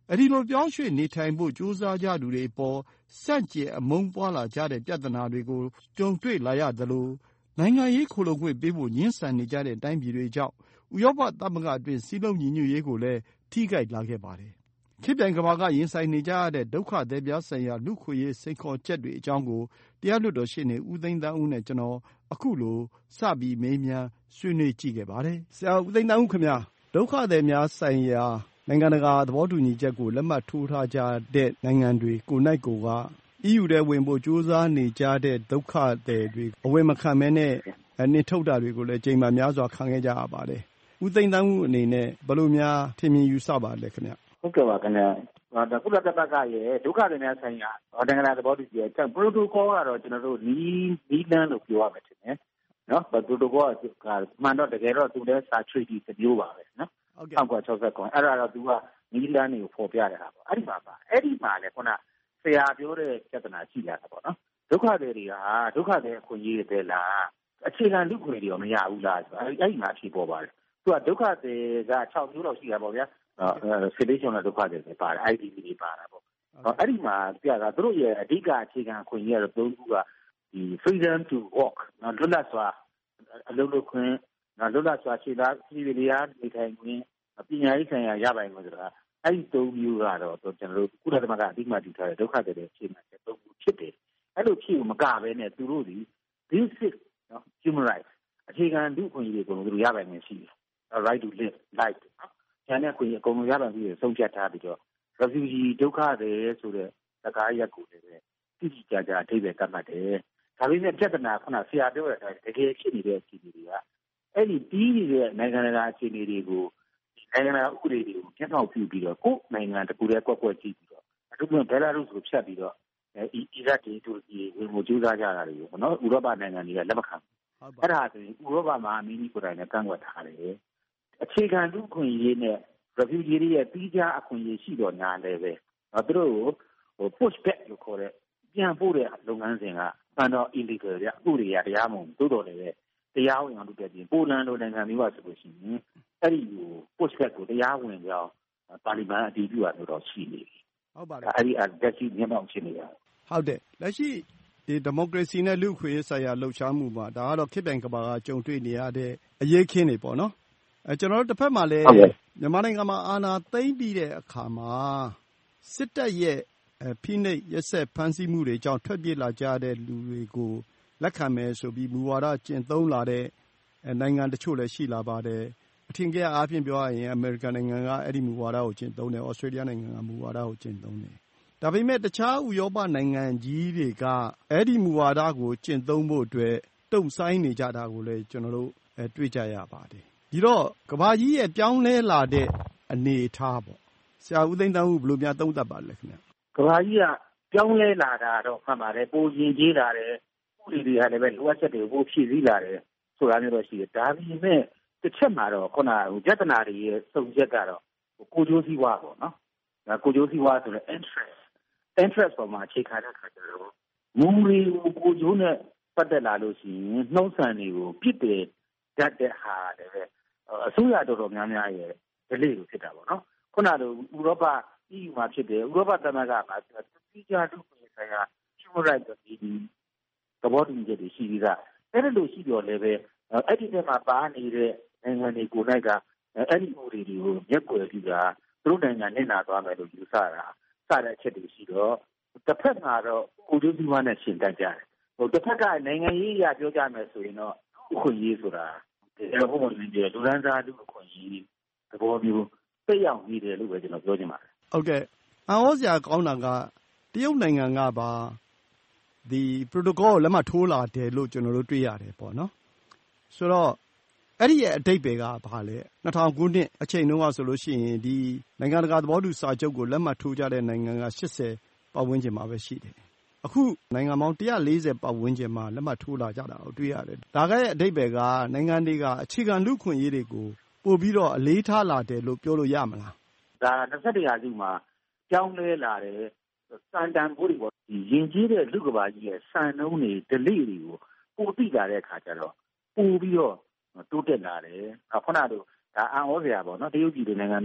အဲဒီလိုပြောင်းရွှေ့နေထိုင်ဖို့ကြိုးစားကြသူတွေအပေါ်ဆန့်ကျင်အမုန်းပွားလာကြတဲ့ပြဿနာတွေကိုကြုံတွေ့လာရသလိုနိုင်ငံရေးခိုလှုံခွင့်ပေးဖို့ငြင်းဆန်နေကြတဲ့တိုင်းပြည်တွေကြောင့်ဥရောပသမဂ္ဂအတွင်းစည်းလုံးညီညွတ်ရေးကိုလည်းထိခိုက်လာခဲ့ပါတယ်။ခေတ်ပြိုင်ကမ္ဘာကရင်ဆိုင်နေကြရတဲ့ဒုက္ခသည်များဆိုင်ရာလူ့အခွင့်အရေးစိန်ခေါ်ချက်တွေအကြောင်းကိုတရားလွှတ်တော်ရှေ့နေဦးသိန်းသန်းဦးနဲ့ကျနော်အခုလိုစပြီးမေးမြန်းဆွေးနွေးကြည့်ခဲ့ပါတယ်။ဆရာဦးသိန်းသန်းဦးခင်ဗျာဒုက္ခသည်များဆိုင်ရာနိုင်ငံတကာသဘောတူညီချက်ကိုလက်မှတ်ထိုးထားကြတဲ့နိုင်ငံတွေကိုယ်၌ကိုယ်က အီးယူ ထဲဝင်ဖို့ကြိုးစားနေကြတဲ့ဒုက္ခသည်တွေအဝင်မခံဘဲနဲ့နှင်ထုတ်တာတွေကိုလည်းအကြိမ်များစွာခံခဲ့ကြရပါတယ်။ဦးသိန်းသန်းဦးအနေနဲ့ဘယ်လိုများထင်မြင်ယူဆပါလဲခင်ဗျ။ဟုတ်ကဲ့ပါခင်ဗျာကုလသမဂ္ဂရဲ့ဒုက္ခသည်များဆိုင်ရာနိုင်ငံတကာသဘောတူညီချက် protocol ကတော့ကျွန်တော်တို့နီးနီးလန်းလို့ပြောရမယ်ထင်တယ်နော် protocol ကမှန်တော့တကယ်တော့သူလည်းစာ treaty တစ်မျိုးပါပဲနော်ဟုတ်ကဲ့၁၉၆၉အဲ့ဒါတော့သူကနီးလန်းတွေကိုဖော်ပြရတာပေါ့အဲ့ဒီမှာပါအဲ့ဒီမှာလေခုနဆရာပြောတဲ့ပြဿနာရှိလာတာပေါ့နော်ဒုက္ခသည်တွေကဒုက္ခသည်အခွင့်အရေးတွေလားအခြေခံလူ့အခွင့်အရေးတွေမရဘူးလားဆိုအဲ့ဒီမှာဖြေပေါ်ပါတယ်သူကဒုက္ခသည်က၆မျိုးလောက်ရှိတာပေါ့ဗျာစစ်ဘေးရှောင်တဲ့ဒုက္ခသည်တွေပါတယ် I D P တွေပါတာပေါ့အဲ့ဒီမှာပြတာသူတို့ရဲ့အဓိကအခြေခံအခွင့်အရေးကတော့သုံးခုကဒီ freedom to walk နော်လွတ်လပ်စွာအလုပ်လုပ်ခွင့်နော်လွတ်လပ်စွာခြေသားပြည်ပြည်ရာနေထိုင်ခွင့်ပညာရေးဆိုင်ရာရပိုင်ခွင့်ဆိုတာအဲ့ဒီသုံးမျိုးကတော့ကျွန်တော်တို့ကုလသမဂ္ဂအဓိကမှတည်ထားတဲ့ဒုက္ခသည်တွေအခြေခံတဲ့သုံးခုဖြစ်တယ်အဲ့လိုဖြစ်မကဘဲနဲ့သူတို့ဒီ basic နော် human rights အခြေခံလူ့အခွင့်အရေးတွေကိုသူတို့ရပိုင်ခွင့်ရှိတယ် right to live life နော်ကျန်တဲ့ခွင့်အကုန်လုံးရပိုင်ခွင့်တွေဆုံးဖြတ်ထားပြီးတော့ refugee ဒုက္ခသည်ဆိုတဲ့စကားရပ်ကိုလည်းတိတိကျကျအဓိပ္ပာယ်သတ်မှတ်တယ်ဒါပေမဲ့ပြဿနာခုနဆရာပြောတဲ့အတိုင်းတကယ်ဖြစ်နေတဲ့အခြေအနေတွေကအဲ့ဒီပြီးနေတဲ့နိုင်ငံတကာအခြေအနေတွေကိုနိုင်ငံတကာဥပဒေတွေကိုကျင့်သုံးပြုပြီးတော့ကိုယ်နိုင်ငံတကူတည်းကွက်ကွက်ကြည့်ပြီးတော့အထူးသဖြင့်ဘယ်လာရုစ်ကိုဖြတ်ပြီးတော့အီရတ်တီတူရကီဝင်မှုကြိုးစားကြတာတွေပေါ့နော်ဥရောပနိုင်ငံတွေကလက်မခံဘူးအဲ့ဒါဆိုရင်ဥရောပမှာမင်းကြီးကိုယ်တိုင်လည်းကန့်ကွက်ထားတယ်အခြေခံလူ့အခွင့်အရေးနဲ့ refugee တွေရဲ့ပြီးကြအခွင့်အရေးရှိတော့ညာလည်းပဲသူတို့ဟို push back လို့ခေါ်တဲ့ပြန်ပို့တဲ့လုပ်ငန်းစဉ်ကမှန်တော့ illegal ကြဥပဒေရတရားမဟုတ်ဘူးတိုးတော်လည်းပဲတရားဝင်အောင်လုပ်တဲ့ပြင်ပိုလန်လိုနိုင်ငံမျိုးပါဆိုလို့ရှိရင်အဲ့ဒီဟို push back ကိုတရားဝင်ကြောင်းပါလီမန်အတည်ပြုရလို့တော့ရှိနေပြီဟုတ်ပါတယ်အဲ့ဒီအတက်ရှိမြန်မာဖြစ်နေတာဟုတ်တယ်လက်ရှိဒီဒီမိုကရေစီနဲ့လူ့အခွင့်အရေးဆိုင်ရာလှုပ်ရှားမှုမှာဒါကတော့ခေတ်ပြိုင်ကမ္ဘာကကြုံတွေ့နေရတဲ့အရေးခင်းတွေပေါ့နော်အဲကျွန်တော်တို့တစ်ဖက်မှာလည်းမြန်မာနိုင်ငံမှာအာဏာသိမ်းပြီးတဲ့အခါမှာစစ်တပ်ရဲ့ဖိနှိပ်ရက်စက်ဖမ်းဆီးမှုတွေကြောင့်ထွက်ပြေးလာကြတဲ့လူတွေကိုလက်ခံမယ်ဆိုပြီးမူဝါဒကျင့်သုံးလာတဲ့နိုင်ငံတချို့လည်းရှိလာပါတယ်အထင်ကရအားဖြင့်ပြောရရင်အမေရိကန်နိုင်ငံကအဲ့ဒီမူဝါဒကိုကျင့်သုံးတယ်ဩစတြေးလျနိုင်ငံကမူဝါဒကိုကျင့်သုံးတယ်ဒါပေမဲ့တခြားဥရောပနိုင်ငံကြီးတွေကအဲ့ဒီမူဝါဒကိုကျင့်သုံးဖို့အတွက်တုံ့ဆိုင်းနေကြတာကိုလည်းကျွန်တော်တို့တွေ့ကြရပါတယ်ဒီတော့ကမ္ဘာကြီးရဲ့ပြောင်းလဲလာတဲ့အနေအထားပေါ့ဆရာဦးသိန်းသန်းဦးဘယ်လိုများသုံးသပ်ပါလဲခင်ဗျကမ္ဘာကြီးကပြောင်းလဲလာတာတော့မှန်ပါတယ်ပိုရင်ကြီးလာတယ်ဥပဒေတွေကလည်းပဲလိုအပ်ချက်တွေကိုဖြည့်ဆည်းလာတယ်ဆိုတာမျိုးတော့ရှိတယ်ဒါပေမဲ့တစ်ချက်မှာတော့ခုနကပြဿနာတွေရဲ့စုံချက်ကတော့ကိုကျိုးစည်းဝါပေါ့နော်ဒါကိုကျိုးစည်းဝါဆိုတဲ့ interest interest ပေါ်မှာအခြေခံတဲ့ခါကျတော့မူတွေကိုကိုကျိုးနဲ့ပတ်သက်လာလို့ရှိရင်နှုံးဆန်တွေကိုပြစ်တယ်တတ်တဲ့ဟာလည်းပဲအစိုးရတော်တော်များများရဲ့ delay ကိုဖြစ်တာပေါ့နော်ခုနကလိုဥရောပ E U မှာဖြစ်တယ်ဥရောပသမဂ္ဂမှာပြည်ကြလူ့ပြည်ဆိုင်ရာ human rights ဒီသဘောတူညီချက်တွေရှိပြီးသားအဲ့ဒါလို့ရှိတော့လည်းပဲအဲ့ဒီထဲမှာပါနေတဲ့နိုင်ငံတွေကိုယ်၌ကအဲ့ဒီဥပဒေတွေကိုရက်ွယ်ပြီးတာသူတို့နိုင်ငံနဲ့နာသွားမယ်လို့ယူဆတာစတဲ့အချက်တွေရှိတော့တစ်ဖက်မှာတော့ကိုကျိုးစီးပွားနဲ့ရှင်းတတ်ကြတယ်ဟိုတစ်ဖက်ကနိုင်ငံရေးအရပြောကြမယ်ဆိုရင်တော့အခွင့်အရေးဆိုတာဒီလိုပုံမှန်ကြီးလူဒန်းစားလူအခွင့်အရေးသဘောမျိုးသိရောက်နေတယ်လို့ပဲကျွန်တော်ပြောချင်ပါတယ်ဟုတ်ကဲ့အံ့ဩစရာကောင်းတာကတရုတ်နိုင်ငံကပါဒီ protocol ကိုလက်မှတ်ထိုးလာတယ်လို့ကျွန်တော်တို့တွေ့ရတယ်ပေါ့နော်ဆိုတော့အဲ့ဒီရဲ့အဓိပ္ပာယ်ကဘာလဲ၂၀၀၀ခုနှစ်အချိန်တုန်းကဆိုလို့ရှိရင်ဒီနိုင်ငံတကာသဘောတူစာချုပ်ကိုလက်မှတ်ထိုးကြတဲ့နိုင်ငံက၈၀ပတ်ဝန်းကျင်မှာပဲရှိတယ်အခုနိုင်ငံပေါင်း၁၄၀ပတ်ဝန်းကျင်မှာလက်မှတ်ထိုးလာကြတာကိုတွေ့ရတယ်ဒါကရဲ့အဓိပ္ပာယ်ကနိုင်ငံတွေကအခြေခံလူ့အခွင့်အရေးတွေကိုပို့ပြီးတော့အလေးထားလာတယ်လို့ပြောလို့ရမလားဒါ၂၁ရာစုမှာကြောင်းလဲလာတယ်စံတန်ဖိုးတွေပေါ့ဒီယဉ်ကျေးတဲ့လူကဘာကြီးရဲ့စံနှုန်းတွေ delay တွေကိုပိုသိလာတဲ့အခါကျတော့ပို့ပြီးတော့တိုးတက်လာတယ်ခုနကဒါအံ့ဩစရာပေါ့နော်တရုတ်ပြည်နိုင်ငံမျိုးက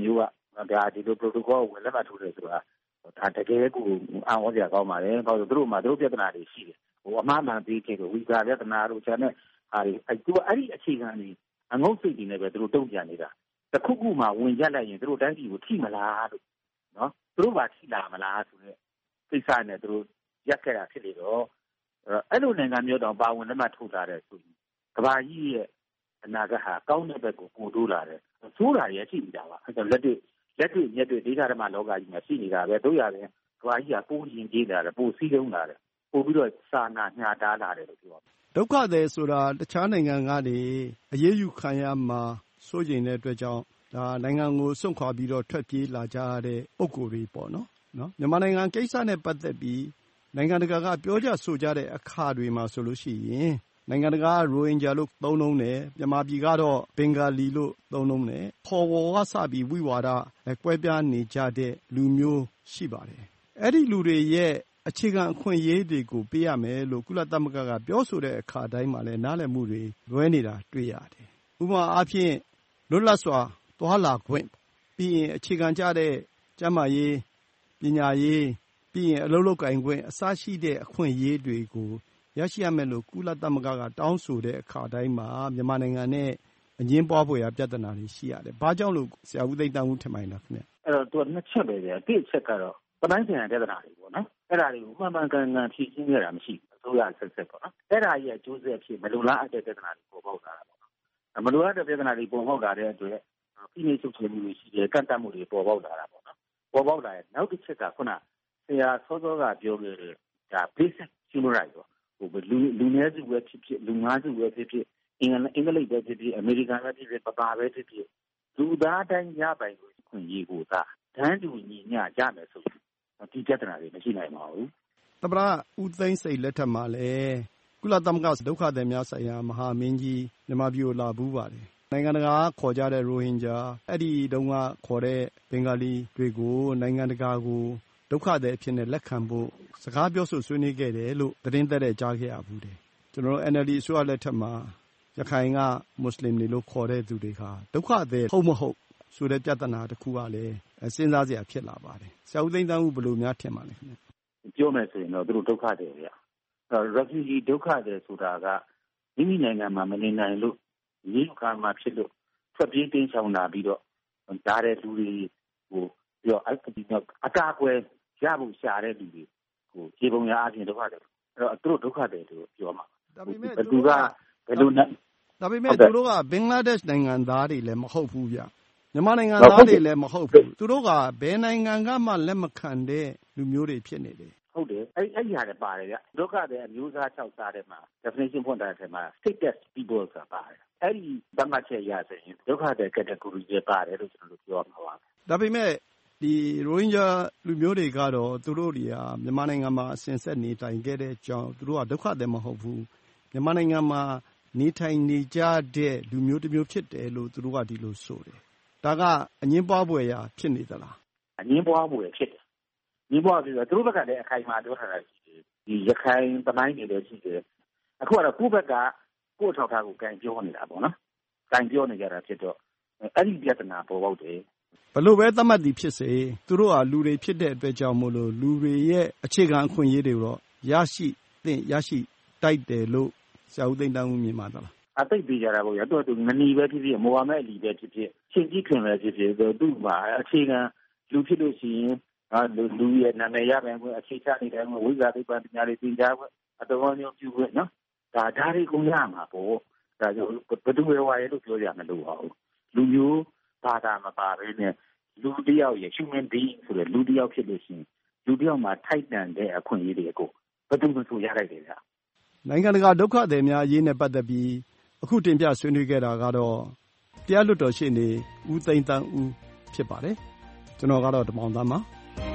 ဒါဒီလို protocol ကိုလက်မှတ်ထိုးတယ်ဆိုတာဒါတကယ်ကိုအံ့ဩစရာကောင်းပါတယ်။ဘာလို့သူတို့မှသူတို့ပြဿနာတွေရှိတယ်။ဟိုအမှားမှန်ပြီးခဲ့လို့ဝီဇာပြဿနာတို့ကျန်တဲ့ဟာတွေအဲသူအဲ့ဒီအခြေခံတွေအငုတ်စိတ်တွေနဲ့ပဲသူတို့တုံ့ပြန်နေတာ။တခုခုမှဝင်ရက်လိုက်ရင်သူတို့တိုင်းပြည်ကိုထိမလားလို့နော်သူတို့မှထိလာမလားဆိုတဲ့ကိစ္စနဲ့သူတို့ရက်ခဲ့တာဖြစ်လေတော့အဲ့လိုနိုင်ငံမျိုးတောင်ပါဝင်လက်မှတ်ထိုးထားတဲ့ဆိုရင်ကမ္ဘာကြီးရဲ့အနာဂတ်ဟာကောင်းတဲ့ဘက်ကိုပို့တိုးလာတယ်။ဆိုးတာရရှိနေတာပါ။အဲဒါလက်တွေ့လက်တွေ့ညက်တွေ့ဒေသဓမ္မလောကကြီးမှာရှိနေတာပဲတို့ရတယ်ကဘာကြီးကပိုးရင်ကြီးလာတယ်ပိုးစည်းလုံးလာတယ်ပို့ပြီးတော့စာနာညာတားလာတယ်လို့ပြောတယ်ဒုက္ခသည်ဆိုတာတခြားနိုင်ငံကနေအရေးယူခံရမှာစိုးရိမ်တဲ့အတွက်ကြောင့်ဒါနိုင်ငံကိုစွန့်ခွာပြီးတော့ထွက်ပြေးလာကြတဲ့ပုံကိုယ်တွေပေါ့နော်နော်မြန်မာနိုင်ငံကိစ္စနဲ့ပတ်သက်ပြီးနိုင်ငံတကာကပြောကြဆိုကြတဲ့အခါတွေမှာဆိုလို့ရှိရင်နိုင်ငံတကာရိုဟင်ဂျာလို့သုံးလုံးတယ်မြန်မာပြည်ကတော့ဘင်္ဂါလီလို့သုံးလုံးတယ်ခေါ်ဝေါ်ကစပြီးဝိဝါဒကွဲပြားနေကြတဲ့လူမျိုးရှိပါတယ်အဲ့ဒီလူတွေရဲ့အခြေခံအခွင့်အရေးတွေကိုပေးရမယ်လို့ကုလသမဂ္ဂကပြောဆိုတဲ့အခါတိုင်းမှာလည်းနားလည်မှုတွေလွဲနေတာတွေ့ရတယ်ဥပမာအားဖြင့်လွတ်လပ်စွာသွားလာခွင့်ပြီးရင်အခြေခံကျတဲ့ကျန်းမာရေးပညာရေးပြီးရင်အလုပ်လုပ်ကိုင်ခွင့်အစရှိတဲ့အခွင့်အရေးတွေကိုရရှိရမယ်လို့ကုလသမဂ္ဂကတောင်းဆိုတဲ့အခါတိုင်းမှာမြန်မာနိုင်ငံနဲ့အငင်းပွားဖွယ်ရာပြဿနာတွေရှိရတယ်။ဘာကြောင့်လို့ဆရာဦးသိန်းတန်းဦးထင်ပါလားခင်ဗျ။အဲ့တော့သူကနှစ်ချက်ပဲဗျာ။တစ်ချက်ကတော့ပတိုင်းဆိုင်ရာပြဿနာတွေပေါ့နော်။အဲ့ဒါတွေကိုမှန်မှန်ကန်ကန်ဖြေရှင်းရတာမရှိဘူး။အစိုးရဆက်ဆက်ပေါ့နော်။အဲ့ဒါကြီးအကျိုးဆက်အဖြစ်မလိုလားအပ်တဲ့ပြဿနာတွေပေါ်ပေါက်လာတာပေါ့နော်။မလိုလားတဲ့ပြဿနာတွေပေါ်ပေါက်လာတဲ့အတွက်ဖိနှိပ်ချုပ်ချယ်မှုတွေရှိတယ်ကန့်သတ်မှုတွေပေါ်ပေါက်လာတာပေါ့နော်။ပေါ်ပေါက်လာရင်နောက်တစ်ချက်ကခုနဆရာစောစောကပြောခဲ့တဲ့ဒါ basic human rights ပေါ့ဟိုလူလူနည်းစုပဲဖြစ်ဖြစ်လူများစုပဲဖြစ်ဖြစ်အင်္ဂလိပ်အင်္ဂလိပ်ပဲဖြစ်ဖြစ်အမေရိကန်ပဲဖြစ်ဖြစ်ပပါပဲဖြစ်ဖြစ်လူသားတိုင်းရပိုင်ကိုခွင့်ရေးကိုသာတန်းတူညီမျှရမယ်ဆိုရင်ဒီပြဿနာတွေမရှိနိုင်ပါဘူး။သမ္မတဦးသိန်းစိန်လက်ထက်မှာလည်းကုလသမဂ္ဂဒုက္ခသည်များဆိုင်ရာမဟာမင်းကြီးမြန်မာပြည်ကိုလာဘူးပါတယ်။နိုင်ငံတကာခေါ်ကြတဲ့ရိုဟင်ဂျာအဲ့ဒီတုန်းကခေါ်တဲ့ဘင်္ဂါလီတွေကိုနိုင်ငံတကာကိုဒုက္ခသည်အဖြစ်နဲ့လက်ခံဖို့စကားပြောဆိုဆွေးနွေးခဲ့တယ်လို့သတင်းသက်တဲ့ကြားခဲ့ရဘူးတယ်ကျွန်တော်တို့ N L D အစိုးရလက်ထက်မှာရခိုင်ကမွတ်စလင်တွေလို့ခေါ်တဲ့သူတွေဟာဒုက္ခသည်ဟုတ်မဟုတ်ဆိုတဲ့ပြဿနာတစ်ခုကလည်းစဉ်းစားစရာဖြစ်လာပါတယ်ဆရာဦးသိန်းတန်းဦးဘယ်လိုများထင်ပါလဲခင်ဗျပြောမယ်ဆိုရင်တော့သူတို့ဒုက္ခသည်ဗျာ refugee ဒုက္ခသည်ဆိုတာကမိမိနိုင်ငံမှာမနေနိုင်လို့မြေကမ်းမှာဖြစ်လို့ထွက်ပြေးတင်းချောင်လာပြီးတော့ဒါတဲ့လူတွေကိုပြောအဲ့ဒီတော့အကာအကွယ်ရဖို့ရှာတဲ့လူတွေကိုခြေပုံရအပြင်ဒုက္ခတယ်အဲ့တော့သူတို့ဒုက္ခတယ်လို့ပြောမှာဒါပေမဲ့သူကဘယ်လိုနဲ့ဒါပေမဲ့သူတို့ကဘင်္ဂလားဒေ့ရှ်နိုင်ငံသားတွေလည်းမဟုတ်ဘူးဗျမြန်မာနိုင်ငံသားတွေလည်းမဟုတ်ဘူးသူတို့ကဘယ်နိုင်ငံကမှလက်မခံတဲ့လူမျိုးတွေဖြစ်နေတယ်ဟုတ်တယ်အဲ့အဲ့ဒီဟာလည်းပါတယ်ဗျဒုက္ခတယ်အမျိုးသား၆စားတဲ့မှာ definition ဖွင့်ထားတဲ့မှာ status people ဆိုတာပါတယ်အဲ့ဒီသတ်မှတ်ချက်ရဆိုရင်ဒုက္ခတယ် category တွေပါတယ်လို့ကျွန်တော်တို့ပြောမှာပါဒါပေမဲ့ဒီရိုဟင်ဂျာလူမျိုးတွေကတော့သူတို့တွေကမြန်မာနိုင်ငံမှာအစဉ်ဆက်နေထိုင်ခဲ့တဲ့ကြောင်းသူတို့ကဒုက္ခသည်မဟုတ်ဘူးမြန်မာနိုင်ငံမှာနေထိုင်နေကြတဲ့လူမျိုးတစ်မျိုးဖြစ်တယ်လို့သူတို့ကဒီလိုဆိုတယ်ဒါကအငင်းပွားဖွယ်ရာဖြစ်နေသလားအငင်းပွားဖွယ်ဖြစ်တယ်ငင်းပွားပြီးတော့သူတို့ဘက်ကလည်းအခိုင်အမာပြောထားတာရှိတယ်ဒီရခိုင်သမိုင်းတွေလည်းရှိတယ်အခုကတော့ကိုယ့်ဘက်ကကိုယ့်ထောက်ထားကိုကန်ပြောနေတာပေါ့နော်ကန်ပြောနေကြတာဖြစ်တော့အဲ့ဒီပြဿနာပေါ်ပေါက်တယ်ဘလို့ပဲသတ်မှတ်သည်ဖြစ်စေသူတို့ဟာလူတွေဖြစ်တဲ့အတွက်ကြောင့်မို့လို့လူတွေရဲ့အခြေခံအခွင့်အရေးတွေတော့ရရှိသင့်ရရှိတိုက်တယ်လို့ဆရာဦးသိန်းတန်းဦးမြင်ပါသလားအသိပေးကြတာပေါ့ရတော့သူငနီပဲဖြစ်ဖြစ်မိုဟာမက်အလီပဲဖြစ်ဖြစ်ရှင်ကြီးခင်ပဲဖြစ်ဖြစ်သူ့မှာအခြေခံလူဖြစ်လို့ရှိရင်ဟာလူရဲ့နာမည်ရပိုင်ခွင့်အခြေချနေတယ်ဝိဇာသိပ္ပံပညာတွေသင်ကြားခွင့်အတော်မျိုးပြုခွင့်နော်ဒါဓာတ်တွေကိုရမှာပေါ့ဒါကြောင့်ဘယ်သူဝယ်ဝါရဲလို့ပြောရမလို့ပါဘူးလူမျိုးဘာသာမပါဘဲနဲ့လူတယောက်ရဲ့ human being ဆိုတဲ့လူတယောက်ဖြစ်လို့ရှိရင်လူတယောက်မှာထိုက်တန်တဲ့အခွင့်အရေးတွေကိုဘယ်သူမှဆိုရလိုက်တယ်ဗျာနိုင်ငံတကာဒုက္ခသည်များအရေးနဲ့ပတ်သက်ပြီးအခုတင်ပြဆွေးနွေးခဲ့တာကတော့တရားလွှတ်တော်ရှေ့နေဦးသိန်းတန်းဦးဖြစ်ပါတယ်ကျွန်တော်ကတော့တမောင်သားပါ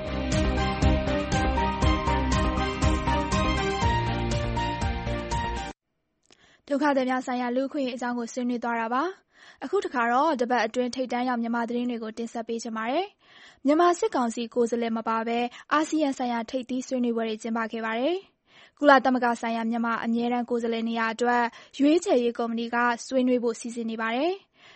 ဒုက္ခသည်များဆိုင်ရာလူ့အခွင့်အရေးအကြောင်းကိုဆွေးနွေးသွားတာပါအခုတခါတော့တပတ်အတွင်းထိပ်တန်းရောက်မြန်မာသတင်းတွေကိုတင်ဆက်ပေးချင်ပါတယ်။မြန်မာစစ်ကောင်စီကိုယ်စားလှယ်မပါဘဲအာဆီယံဆိုင်ရာထိပ်သီးဆွေးနွေးပွဲတွေကျင်းပခဲ့ပါတယ်။ကုလသမဂ္ဂဆိုင်ရာမြန်မာအမြဲတမ်းကိုယ်စားလှယ်နေရာအတွက်ရွေးချယ်ရေးကော်မတီကဆွေးနွေးဖို့စီစဉ်နေပါတယ်။